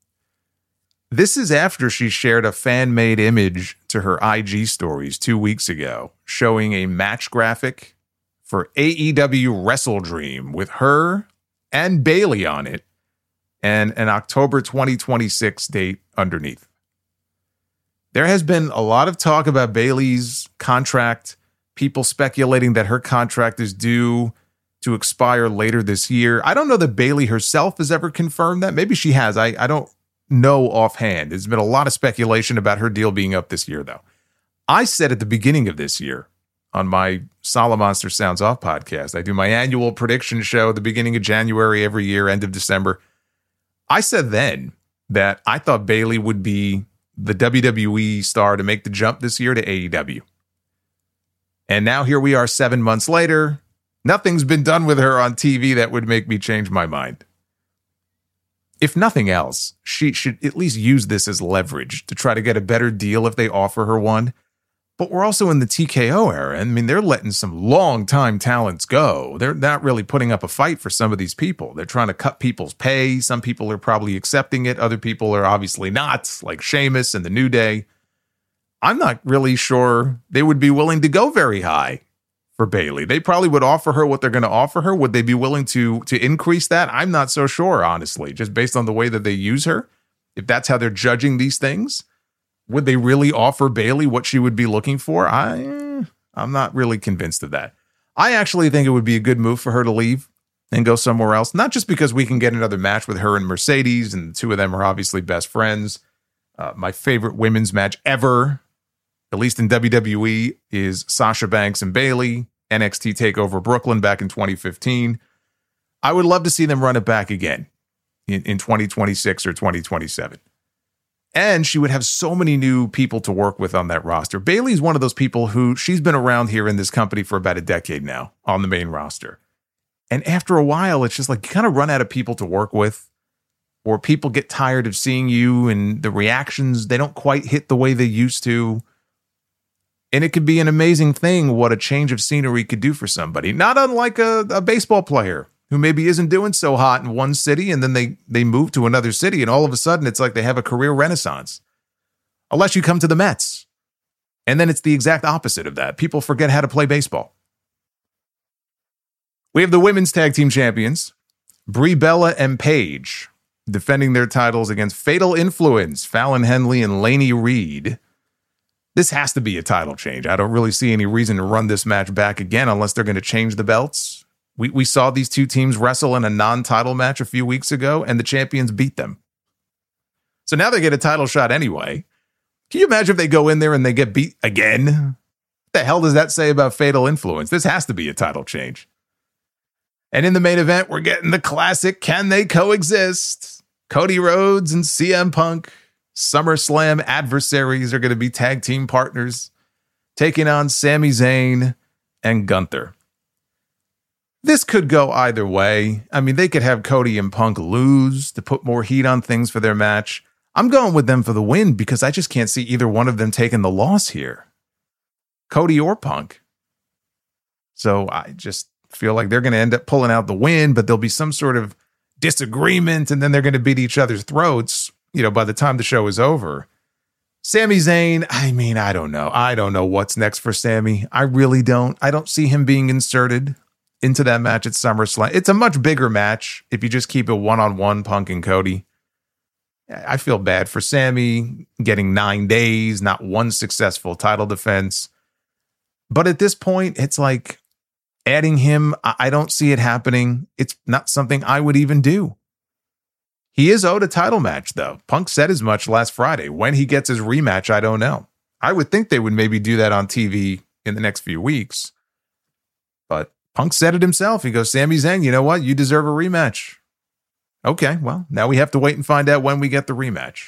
[SPEAKER 1] This is after she shared a fan-made image to her IG stories 2 weeks ago, showing a match graphic for AEW Wrestle Dream with her and Bayley on it, and an October 2026 date underneath. There has been a lot of talk about Bayley's contract, people speculating that her contract is due to expire later this year. I don't know that Bayley herself has ever confirmed that. Maybe she has. I don't know offhand. There's been a lot of speculation about her deal being up this year, though. I said at the beginning of this year on my Salamonster Sounds Off podcast, I do my annual prediction show at the beginning of January every year, end of December. I said then that I thought Bayley would be the WWE star to make the jump this year to AEW. And now here we are 7 months later. Nothing's been done with her on TV that would make me change my mind. If nothing else, she should at least use this as leverage to try to get a better deal if they offer her one. But we're also in the TKO era. I mean, they're letting some long-time talents go. They're not really putting up a fight for some of these people. They're trying to cut people's pay. Some people are probably accepting it. Other people are obviously not, like Sheamus and the New Day. I'm not really sure they would be willing to go very high for Bayley. They probably would offer her what they're going to offer her. Would they be willing to increase that? I'm not so sure, honestly, just based on the way that they use her. If that's how they're judging these things, would they really offer Bayley what she would be looking for? I'm not really convinced of that. I actually think it would be a good move for her to leave and go somewhere else. Not just because we can get another match with her and Mercedes, and the two of them are obviously best friends. My favorite women's match ever, at least in WWE, is Sasha Banks and Bayley. NXT TakeOver Brooklyn back in 2015. I would love to see them run it back again in 2026 or 2027. And she would have so many new people to work with on that roster. Bayley's one of those people who she's been around here in this company for about a decade now on the main roster. And after a while, it's just like you kind of run out of people to work with, or people get tired of seeing you and the reactions, they don't quite hit the way they used to. And it could be an amazing thing what a change of scenery could do for somebody. Not unlike a baseball player who maybe isn't doing so hot in one city, and then they move to another city, and all of a sudden it's like they have a career renaissance. Unless you come to the Mets. And then it's the exact opposite of that. People forget how to play baseball. We have the women's tag team champions, Brie Bella and Paige, defending their titles against Fatal Influence, Fallon Henley and Lainey Reed. This has to be a title change. I don't really see any reason to run this match back again unless they're going to change the belts. We saw these two teams wrestle in a non-title match a few weeks ago, and the champions beat them. So now they get a title shot anyway. Can you imagine if they go in there and they get beat again? What the hell does that say about Fatal Influence? This has to be a title change. And in the main event, we're getting the classic Can They Coexist? Cody Rhodes and CM Punk, SummerSlam adversaries, are going to be tag team partners, taking on Sami Zayn and Gunther. This could go either way. I mean, they could have Cody and Punk lose to put more heat on things for their match. I'm going with them for the win because I just can't see either one of them taking the loss here. Cody or Punk. So I just feel like they're going to end up pulling out the win, but there'll be some sort of disagreement, and then they're going to beat each other's throats, by the time the show is over. Sami Zayn, I mean, I don't know. I don't know what's next for Sami. I really don't. I don't see him being inserted into that match at SummerSlam. It's a much bigger match if you just keep it one-on-one, Punk and Cody. I feel bad for Sami getting 9 days, not one successful title defense. But at this point, it's like adding him, I don't see it happening. It's not something I would even do. He is owed a title match, though. Punk said as much last Friday. When he gets his rematch, I don't know. I would think they would maybe do that on TV in the next few weeks. But Punk said it himself. He goes, Sami Zayn, you know what? You deserve a rematch. Okay, well, now we have to wait and find out when we get the rematch.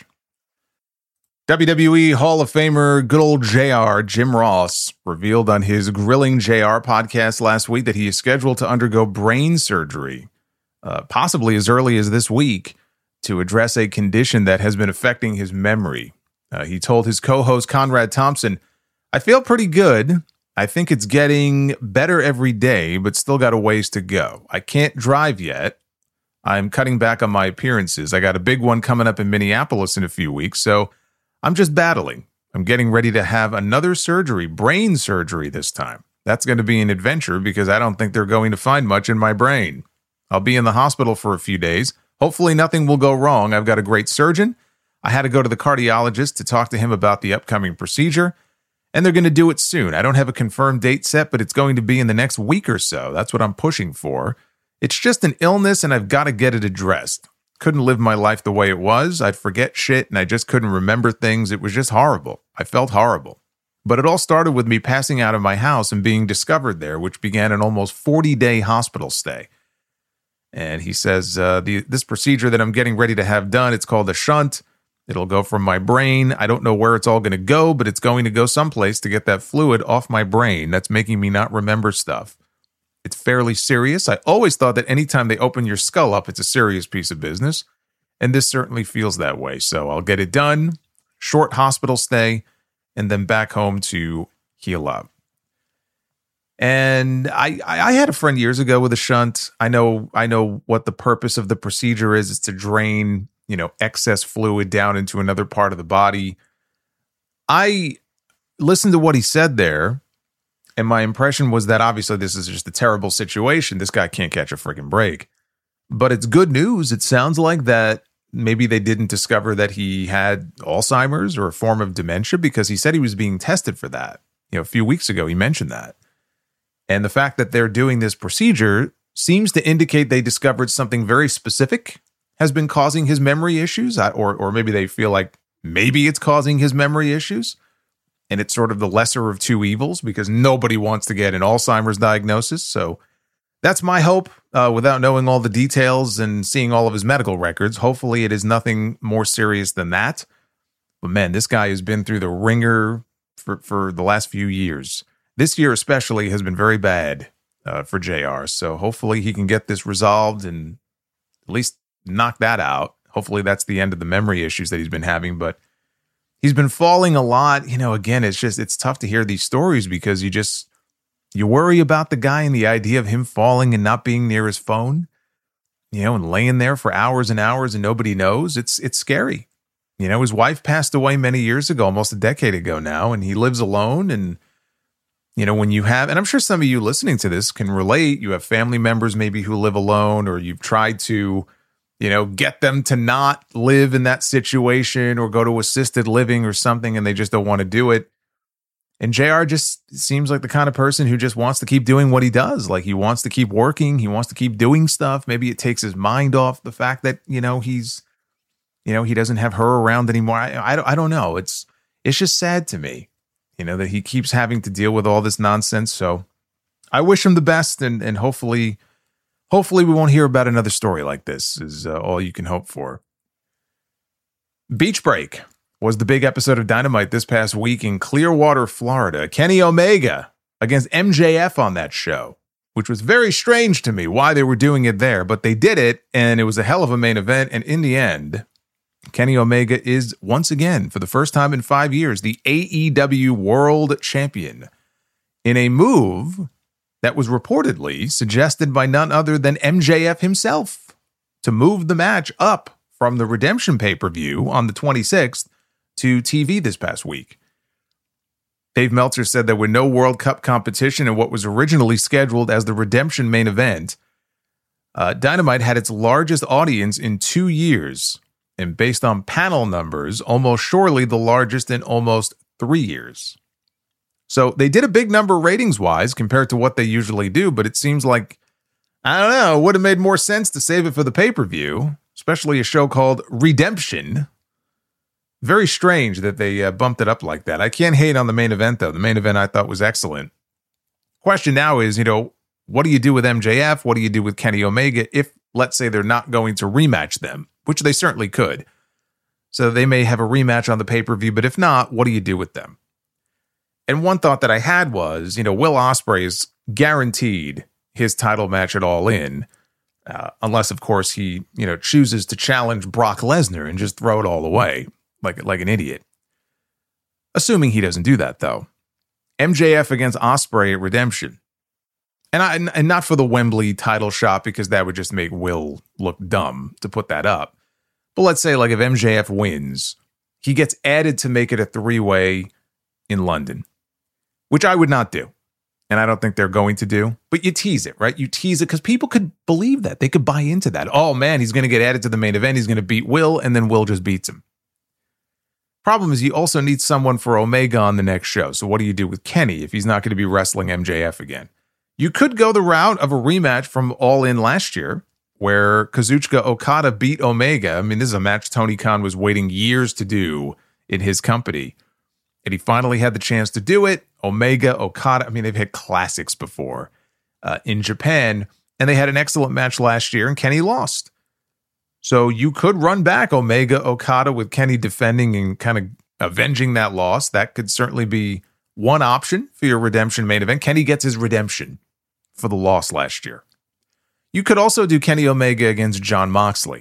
[SPEAKER 1] WWE Hall of Famer, good old JR, Jim Ross, revealed on his Grilling JR podcast last week that he is scheduled to undergo brain surgery, possibly as early as this week, to address a condition that has been affecting his memory. He told his co-host Conrad Thompson, I feel pretty good. I think it's getting better every day, but still got a ways to go. I can't drive yet. I'm cutting back on my appearances. I got a big one coming up in Minneapolis in a few weeks, so I'm just battling. I'm getting ready to have another surgery, brain surgery this time. That's going to be an adventure because I don't think they're going to find much in my brain. I'll be in the hospital for a few days. Hopefully nothing will go wrong. I've got a great surgeon. I had to go to the cardiologist to talk to him about the upcoming procedure, and they're going to do it soon. I don't have a confirmed date set, but it's going to be in the next week or so. That's what I'm pushing for. It's just an illness, and I've got to get it addressed. Couldn't live my life the way it was. I'd forget shit, and I just couldn't remember things. It was just horrible. I felt horrible. But it all started with me passing out of my house and being discovered there, which began an almost 40-day hospital stay. And he says, this procedure that I'm getting ready to have done, it's called a shunt. It'll go from my brain. I don't know where it's all going to go, but it's going to go someplace to get that fluid off my brain that's making me not remember stuff. It's fairly serious. I always thought that anytime they open your skull up, it's a serious piece of business. And this certainly feels that way. So I'll get it done, short hospital stay, and then back home to heal up. And I had a friend years ago with a shunt. I know what the purpose of the procedure is. It's to drain, excess fluid down into another part of the body. I listened to what he said there, and my impression was that obviously this is just a terrible situation. This guy can't catch a freaking break. But it's good news. It sounds like that maybe they didn't discover that he had Alzheimer's or a form of dementia, because he said he was being tested for that. A few weeks ago, he mentioned that. And the fact that they're doing this procedure seems to indicate they discovered something very specific has been causing his memory issues, or maybe they feel like maybe it's causing his memory issues. and it's sort of the lesser of two evils because nobody wants to get an Alzheimer's diagnosis. So that's my hope, without knowing all the details and seeing all of his medical records. Hopefully it is nothing more serious than that. But man, this guy has been through the ringer for the last few years. This year especially has been very bad for JR. So hopefully he can get this resolved and at least knock that out. Hopefully that's the end of the memory issues that he's been having. But he's been falling a lot. You know, again, it's tough to hear these stories because you worry about the guy and the idea of him falling and not being near his phone, you know, and laying there for hours and hours and nobody knows. It's scary. You know, his wife passed away many years ago, almost a decade ago now, and he lives alone. And, you know, when you have, and I'm sure some of you listening to this can relate, you have family members maybe who live alone, or you've tried to, you know, get them to not live in that situation or go to assisted living or something, and they just don't want to do it. And JR just seems like the kind of person who just wants to keep doing what he does. Like he wants to keep working. He wants to keep doing stuff. Maybe it takes his mind off the fact that, you know, he doesn't have her around anymore. I don't know. It's just sad to me, you know, that he keeps having to deal with all this nonsense. So I wish him the best. And hopefully we won't hear about another story like this is all you can hope for. Beach Break was the big episode of Dynamite this past week in Clearwater, Florida. Kenny Omega against MJF on that show, which was very strange to me why they were doing it there, but they did it, and it was a hell of a main event, and in the end, Kenny Omega is once again, for the first time in 5 years, the AEW World Champion in a move that was reportedly suggested by none other than MJF himself to move the match up from the Redemption pay-per-view on the 26th to TV this past week. Dave Meltzer said that with no World Cup competition and what was originally scheduled as the Redemption main event, Dynamite had its largest audience in 2 years, and based on panel numbers, almost surely the largest in almost 3 years. So they did a big number ratings-wise compared to what they usually do, but it seems like, I don't know, it would have made more sense to save it for the pay-per-view, especially a show called Redemption. Very strange that they bumped it up like that. I can't hate on the main event, though. The main event I thought was excellent. Question now is, you know, what do you do with MJF? What do you do with Kenny Omega if, let's say, they're not going to rematch them, which they certainly could. So they may have a rematch on the pay-per-view, but if not, what do you do with them? And one thought that I had was, you know, Will Ospreay is guaranteed his title match at All In, unless, of course, he, you know, chooses to challenge Brock Lesnar and just throw it all away. Like an idiot. Assuming he doesn't do that, though. MJF against Ospreay at Redemption. And not for the Wembley title shot, because that would just make Will look dumb to put that up. But let's say, like, if MJF wins, he gets added to make it a 3-way in London, which I would not do. And I don't think they're going to do. But you tease it, right? You tease it because people could believe that. They could buy into that. Oh, man, he's going to get added to the main event. He's going to beat Will, and then Will just beats him. Problem is, you also need someone for Omega on the next show. So what do you do with Kenny if he's not going to be wrestling MJF again? You could go the route of a rematch from All In last year, where Kazuchika Okada beat Omega. I mean, this is a match Tony Khan was waiting years to do in his company. And he finally had the chance to do it. Omega, Okada, I mean, they've had classics before in Japan. And they had an excellent match last year, and Kenny lost. So you could run back Omega Okada with Kenny defending and kind of avenging that loss. That could certainly be one option for your Redemption main event. Kenny gets his redemption for the loss last year. You could also do Kenny Omega against Jon Moxley.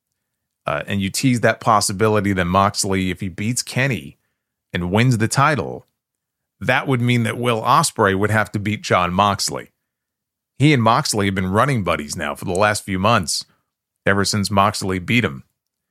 [SPEAKER 1] And you tease that possibility that Moxley, if he beats Kenny and wins the title, that would mean that Will Ospreay would have to beat Jon Moxley. He and Moxley have been running buddies now for the last few months. Ever since Moxley beat him.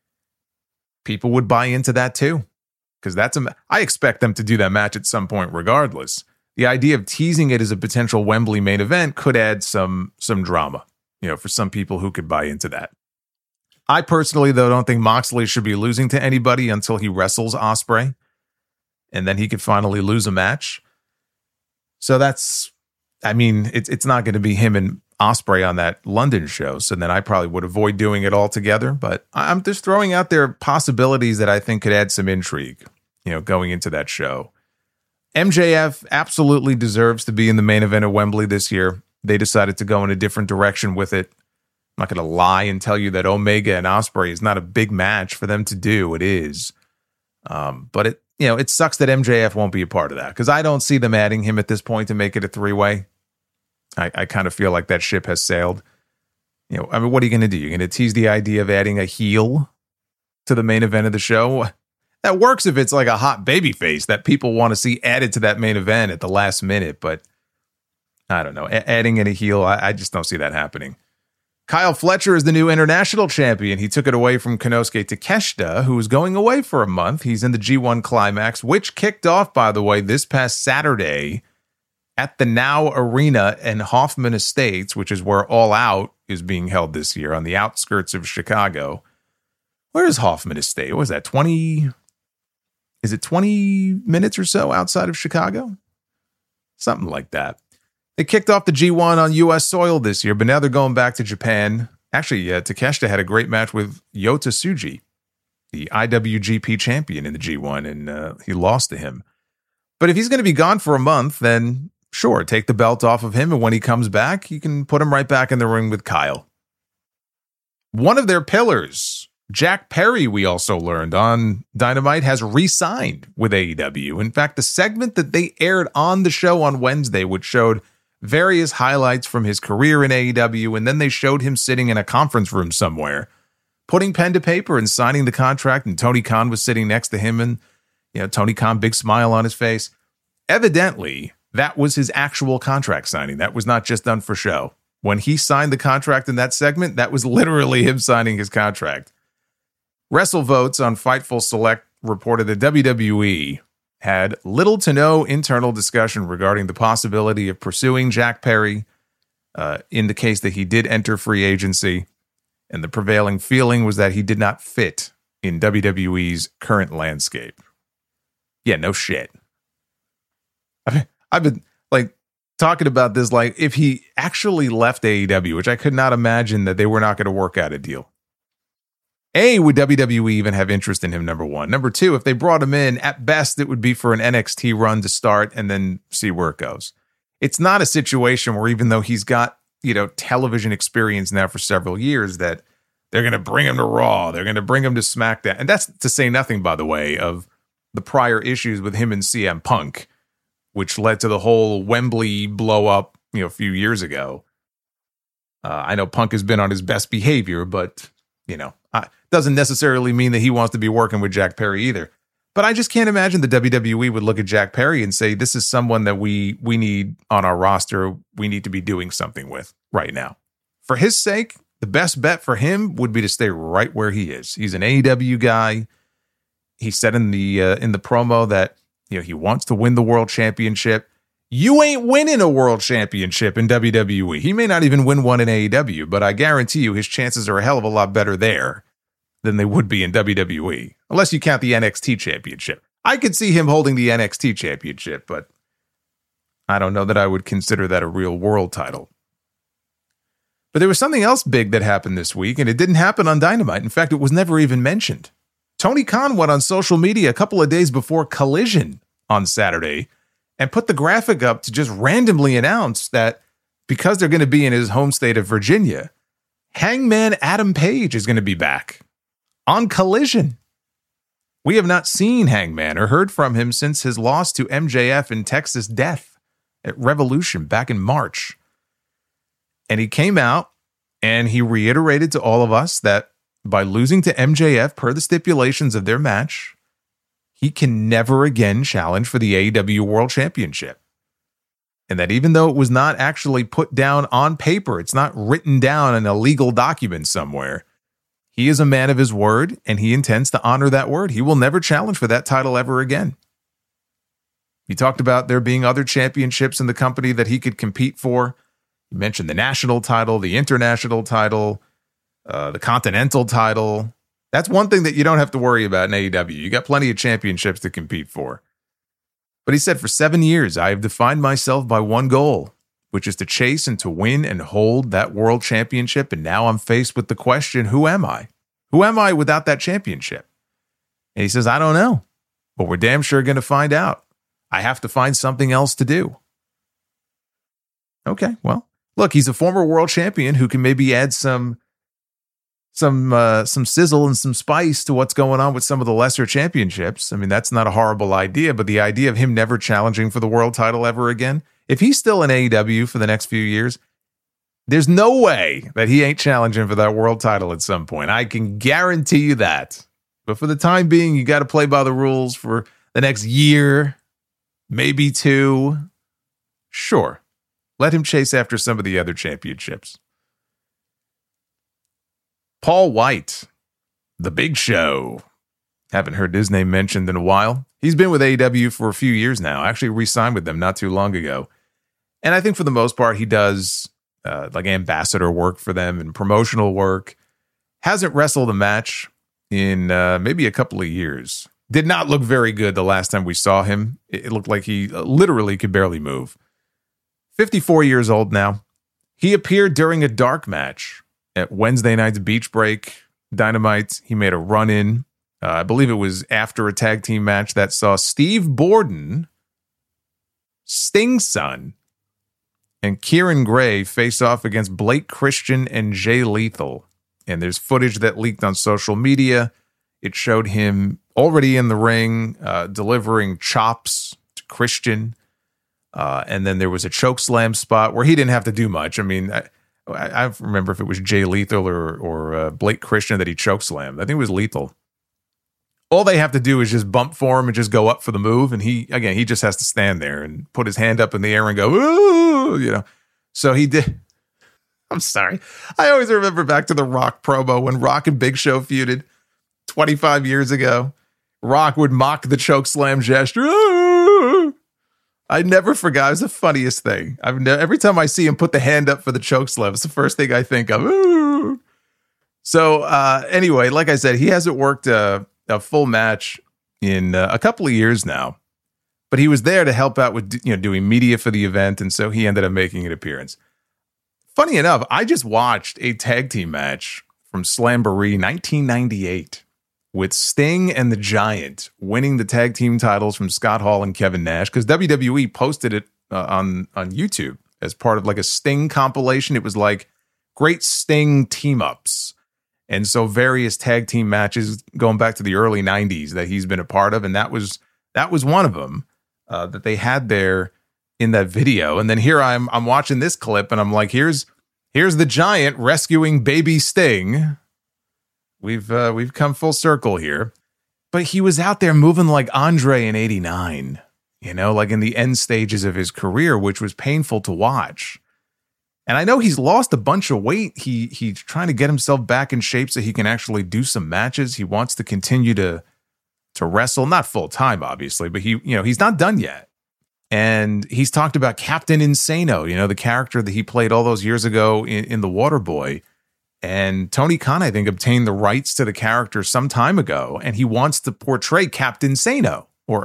[SPEAKER 1] People would buy into that too. Because I expect them to do that match at some point regardless. The idea of teasing it as a potential Wembley main event could add some drama, you know, for some people who could buy into that. I personally, though, don't think Moxley should be losing to anybody until he wrestles Ospreay. And then he could finally lose a match. So it's not going to be him and Ospreay on that London show, so then I probably would avoid doing it altogether. But I'm just throwing out there possibilities that I think could add some intrigue, you know, going into that show. MJF absolutely deserves to be in the main event at Wembley this year. They decided to go in a different direction with it. I'm not going to lie and tell you that Omega and Ospreay is not a big match for them to do. It is. But it sucks that MJF won't be a part of that, because I don't see them adding him at this point to make it a three-way. I kind of feel like that ship has sailed. What are you going to do? You're going to tease the idea of adding a heel to the main event of the show? That works if it's like a hot baby face that people want to see added to that main event at the last minute, but I don't know. Adding in a heel, I just don't see that happening. Kyle Fletcher is the new international champion. He took it away from Konosuke Takeshita, who is going away for a month. He's in the G1 Climax, which kicked off, by the way, this past Saturday at the Now Arena in Hoffman Estates, which is where All Out is being held this year on the outskirts of Chicago. Where is Hoffman Estate? What is that, 20 minutes or so outside of Chicago? Something like that. They kicked off the G1 on U.S. soil this year, but now they're going back to Japan. Actually, Takeshita had a great match with Yota Tsuji, the IWGP champion in the G1, and he lost to him. But if he's going to be gone for a month, then sure, take the belt off of him, and when he comes back, you can put him right back in the ring with Kyle. One of their pillars, Jack Perry, we also learned on Dynamite, has re-signed with AEW. In fact, the segment that they aired on the show on Wednesday, which showed various highlights from his career in AEW, and then they showed him sitting in a conference room somewhere, putting pen to paper and signing the contract, and Tony Khan was sitting next to him, and Tony Khan, big smile on his face. Evidently, that was his actual contract signing. That was not just done for show. When he signed the contract in that segment, that was literally him signing his contract. WrestleVotes on Fightful Select reported that WWE had little to no internal discussion regarding the possibility of pursuing Jack Perry in the case that he did enter free agency, and the prevailing feeling was that he did not fit in WWE's current landscape. Yeah, no shit. I've been talking about this, if he actually left AEW, which I could not imagine that they were not going to work out a deal. Would WWE even have interest in him, number one? Number two, if they brought him in, at best, it would be for an NXT run to start and then see where it goes. It's not a situation where, even though he's got, television experience now for several years, that they're going to bring him to Raw, they're going to bring him to SmackDown. And that's to say nothing, by the way, of the prior issues with him and CM Punk, which led to the whole Wembley blow up, a few years ago. I know Punk has been on his best behavior, but, doesn't necessarily mean that he wants to be working with Jack Perry either. But I just can't imagine the WWE would look at Jack Perry and say, this is someone that we need on our roster. We need to be doing something with right now. For his sake, the best bet for him would be to stay right where he is. He's an AEW guy. He said in the promo that he wants to win the world championship. You ain't winning a world championship in WWE. He may not even win one in AEW, but I guarantee you his chances are a hell of a lot better there than they would be in WWE, unless you count the NXT championship. I could see him holding the NXT championship, but I don't know that I would consider that a real world title. But there was something else big that happened this week, and it didn't happen on Dynamite. In fact, it was never even mentioned. Tony Khan went on social media a couple of days before Collision on Saturday and put the graphic up to just randomly announce that because they're going to be in his home state of Virginia, Hangman Adam Page is going to be back on Collision. We have not seen Hangman or heard from him since his loss to MJF in Texas Death at Revolution back in March. And he came out and he reiterated to all of us that by losing to MJF per the stipulations of their match, he can never again challenge for the AEW World Championship. And that even though it was not actually put down on paper, it's not written down in a legal document somewhere, he is a man of his word, and he intends to honor that word. He will never challenge for that title ever again. He talked about there being other championships in the company that he could compete for. He mentioned the national title, the international title, the continental title. That's one thing that you don't have to worry about in AEW. You got plenty of championships to compete for. But he said, for 7 years, I have defined myself by one goal, which is to chase and to win and hold that world championship. And now I'm faced with the question, who am I? Who am I without that championship? And he says, I don't know, but we're damn sure going to find out. I have to find something else to do. Okay, well, look, he's a former world champion who can maybe add some sizzle and some spice to what's going on with some of the lesser championships. I mean, that's not a horrible idea, but the idea of him never challenging for the world title ever again, if he's still in AEW for the next few years, there's no way that he ain't challenging for that world title at some point. I can guarantee you that. But for the time being, you got to play by the rules for the next year, maybe 2. Sure. Let him chase after some of the other championships. Paul White, The Big Show. Haven't heard his name mentioned in a while. He's been with AEW for a few years now. Actually re-signed with them not too long ago. And I think for the most part, he does like ambassador work for them and promotional work. Hasn't wrestled a match in maybe a couple of years. Did not look very good the last time we saw him. It looked like he literally could barely move. 54 years old now. He appeared during a dark match at Wednesday night's Beach Break Dynamite. He made a run-in. I believe it was after a tag team match that saw Steve Borden, Sting's son, and Kieran Gray face off against Blake Christian and Jay Lethal. And there's footage that leaked on social media. It showed him already in the ring, delivering chops to Christian. And then there was a choke slam spot where he didn't have to do much. I mean, I remember if it was Jay Lethal or Blake Christian that he choke slammed. I think it was Lethal. All they have to do is just bump for him and just go up for the move. And he just has to stand there and put his hand up in the air and go, ooh, you know. So he did. I'm sorry. I always remember back to the Rock promo when Rock and Big Show feuded 25 years ago. Rock would mock the choke slam gesture. Ooh! I never forgot. It was the funniest thing. Every time I see him put the hand up for the choke slam, it's the first thing I think of. Ooh! So anyway, like I said, he hasn't worked a full match in a couple of years now, but he was there to help out with doing media for the event, and so he ended up making an appearance. Funny enough, I just watched a tag team match from Slamboree 1998 with Sting and the Giant winning the tag team titles from Scott Hall and Kevin Nash, because WWE posted it on YouTube as part of like a Sting compilation. It was like great Sting team-ups. And so various tag team matches going back to the early 90s that he's been a part of. And that was one of them that they had there in that video. And then here I'm watching this clip and I'm like, here's the Giant rescuing baby Sting. We've come full circle here. But he was out there moving like Andre in 89, like in the end stages of his career, which was painful to watch. And I know he's lost a bunch of weight. He's trying to get himself back in shape so he can actually do some matches. He wants to continue to wrestle, not full time, obviously, but he's not done yet. And he's talked about Captain Insano, the character that he played all those years ago in The Waterboy. And Tony Khan, I think, obtained the rights to the character some time ago, and he wants to portray Captain Insano.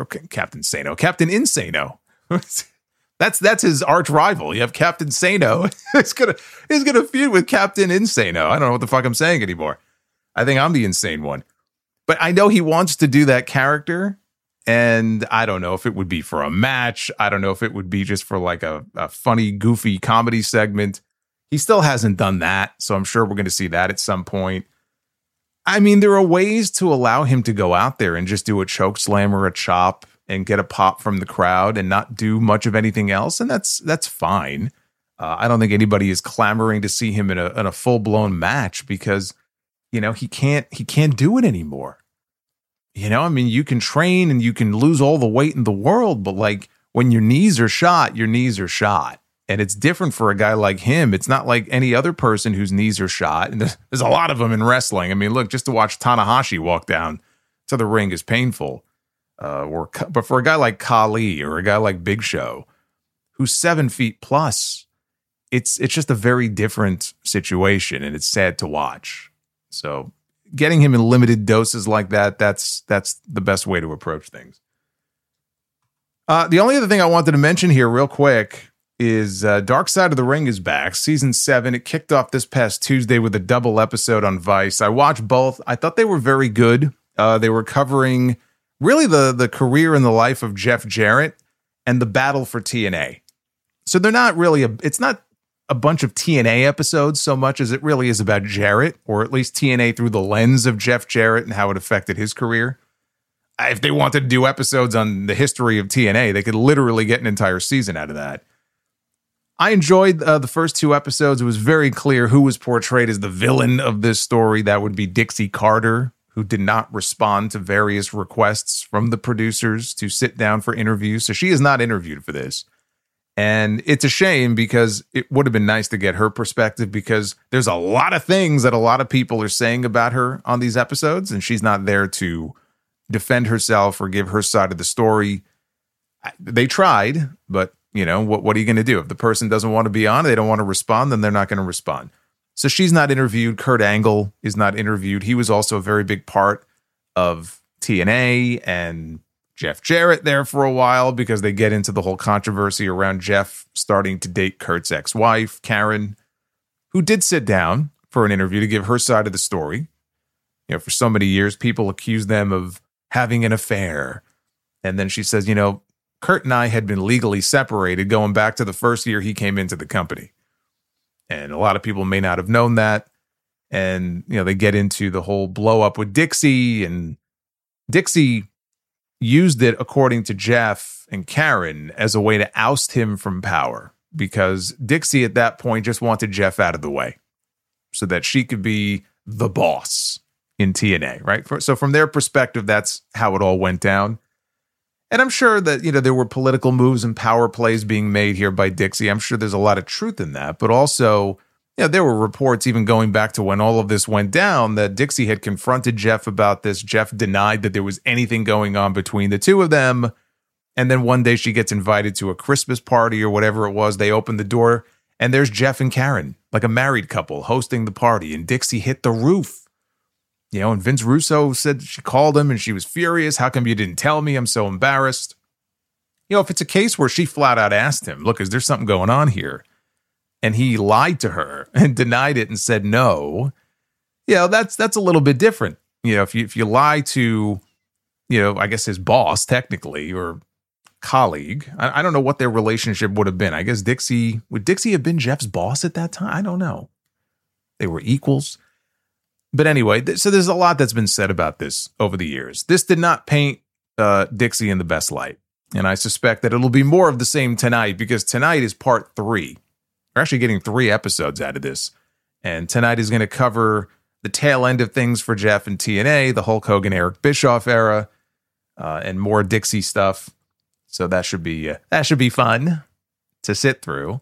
[SPEAKER 1] That's his arch rival. You have Captain Sano. He's gonna feud with Captain Insano. I don't know what the fuck I'm saying anymore. I think I'm the insane one. But I know he wants to do that character, and I don't know if it would be for a match. I don't know if it would be just for like a funny, goofy comedy segment. He still hasn't done that, so I'm sure we're going to see that at some point. I mean, there are ways to allow him to go out there and just do a choke slam or a chop and get a pop from the crowd and not do much of anything else. And that's fine. I don't think anybody is clamoring to see him in a full-blown match because, he can't do it anymore. I mean, you can train and you can lose all the weight in the world, but like when your knees are shot, your knees are shot. And it's different for a guy like him. It's not like any other person whose knees are shot. And there's a lot of them in wrestling. I mean, look, just to watch Tanahashi walk down to the ring is painful. But for a guy like Khali or a guy like Big Show, who's 7 feet plus, it's just a very different situation, and it's sad to watch. So getting him in limited doses like that's the best way to approach things. The only other thing I wanted to mention here real quick is Dark Side of the Ring is back. Season 7. It kicked off this past Tuesday with a double episode on Vice. I watched both. I thought they were very good. They were covering really the career and the life of Jeff Jarrett. and the battle for TNA. So they're not really it's not a bunch of TNA episodes so much as it really is about Jarrett, or at least TNA through the lens of Jeff Jarrett and how it affected his career. If they wanted to do episodes on the history of TNA, they could literally get an entire season out of that. I enjoyed the first 2 episodes. It was very clear who was portrayed as the villain of this story. That would be Dixie Carter, who did not respond to various requests from the producers to sit down for interviews. So she is not interviewed for this. And it's a shame because it would have been nice to get her perspective, because there's a lot of things that a lot of people are saying about her on these episodes, and she's not there to defend herself or give her side of the story. They tried, but you know, what are you going to do? If the person doesn't want to be on, they don't want to respond, then they're not going to respond. So she's not interviewed. Kurt Angle is not interviewed. He was also a very big part of TNA and Jeff Jarrett there for a while, because they get into the whole controversy around Jeff starting to date Kurt's ex-wife, Karen, who did sit down for an interview to give her side of the story. You know, for so many years, people accused them of having an affair. And then she says, you know, Kurt and I had been legally separated going back to the first year he came into the company. And a lot of people may not have known that. And, you know, they get into the whole blow up with Dixie, and Dixie used it, according to Jeff and Karen, as a way to oust him from power, because Dixie at that point just wanted Jeff out of the way so that she could be the boss in TNA, right? So from their perspective, that's how it all went down. And I'm sure that, you know, there were political moves and power plays being made here by Dixie. I'm sure there's a lot of truth in that. But also, you know, there were reports even going back to when all of this went down that Dixie had confronted Jeff about this. Jeff denied that there was anything going on between the two of them. And then one day she gets invited to a Christmas party or whatever it was. They open the door and there's Jeff and Karen, like a married couple, hosting the party. And Dixie hit the roof. You know, and Vince Russo said she called him and she was furious. How come you didn't tell me? I'm so embarrassed. You know, if it's a case where she flat out asked him, look, is there something going on here? And he lied to her and denied it and said no. You know, that's a little bit different. You know, if you lie to, you know, I guess his boss technically, or colleague, I don't know what their relationship would have been. I guess would Dixie have been Jeff's boss at that time? I don't know. They were equals. But anyway, so there's a lot that's been said about this over the years. This did not paint Dixie in the best light. And I suspect that it'll be more of the same tonight, because tonight is part 3. We're actually getting 3 episodes out of this. And tonight is going to cover the tail end of things for Jeff and TNA, the Hulk Hogan, Eric Bischoff era, and more Dixie stuff. So that should be fun to sit through.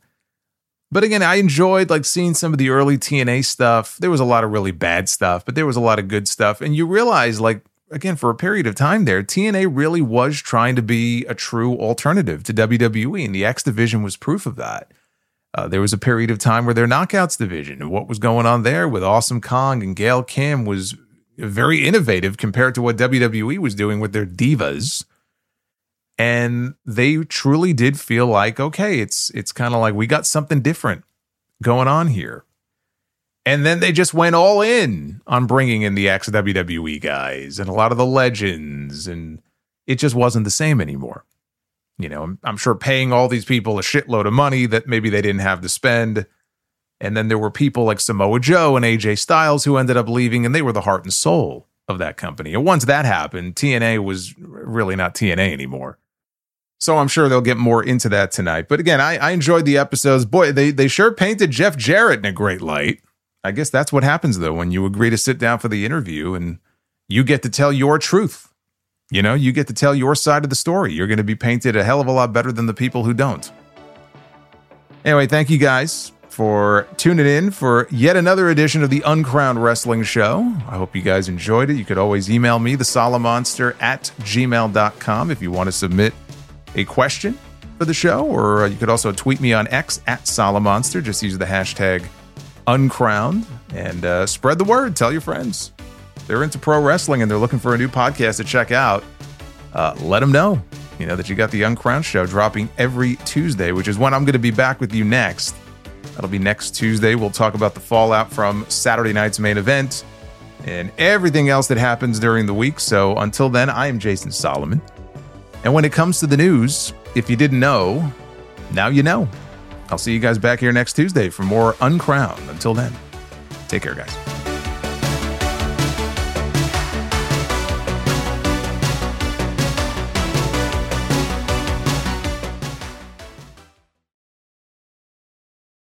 [SPEAKER 1] But again, I enjoyed seeing some of the early TNA stuff. There was a lot of really bad stuff, but there was a lot of good stuff. And you realize, again, for a period of time there, TNA really was trying to be a true alternative to WWE, and the X division was proof of that. There was a period of time where their Knockouts division and what was going on there with Awesome Kong and Gail Kim was very innovative compared to what WWE was doing with their divas. And they truly did feel like, okay, it's kind of like we got something different going on here. And then they just went all in on bringing in the ex-WWE guys and a lot of the legends, and it just wasn't the same anymore. You know, I'm sure paying all these people a shitload of money that maybe they didn't have to spend. And then there were people like Samoa Joe and AJ Styles who ended up leaving, and they were the heart and soul of that company. And once that happened, TNA was really not TNA anymore. So I'm sure they'll get more into that tonight. But again, I enjoyed the episodes. Boy, they sure painted Jeff Jarrett in a great light. I guess that's what happens, though, when you agree to sit down for the interview and you get to tell your truth. You know, you get to tell your side of the story. You're going to be painted a hell of a lot better than the people who don't. Anyway, thank you guys for tuning in for yet another edition of the Uncrowned Wrestling Show. I hope you guys enjoyed it. You could always email me, thesolomonster@gmail.com, if you want to submit a question for the show, or you could also tweet me on X @Solomonster. Just use the hashtag Uncrowned and spread the word. Tell your friends. If they're into pro wrestling and they're looking for a new podcast to check out, let them know, that you got the Uncrowned Show dropping every Tuesday, which is when I'm going to be back with you next. That'll be next Tuesday. We'll talk about the fallout from Saturday night's main event and everything else that happens during the week. So until then, I am Jason Solomon. And when it comes to the news, if you didn't know, now you know. I'll see you guys back here next Tuesday for more Uncrowned. Until then, take care, guys.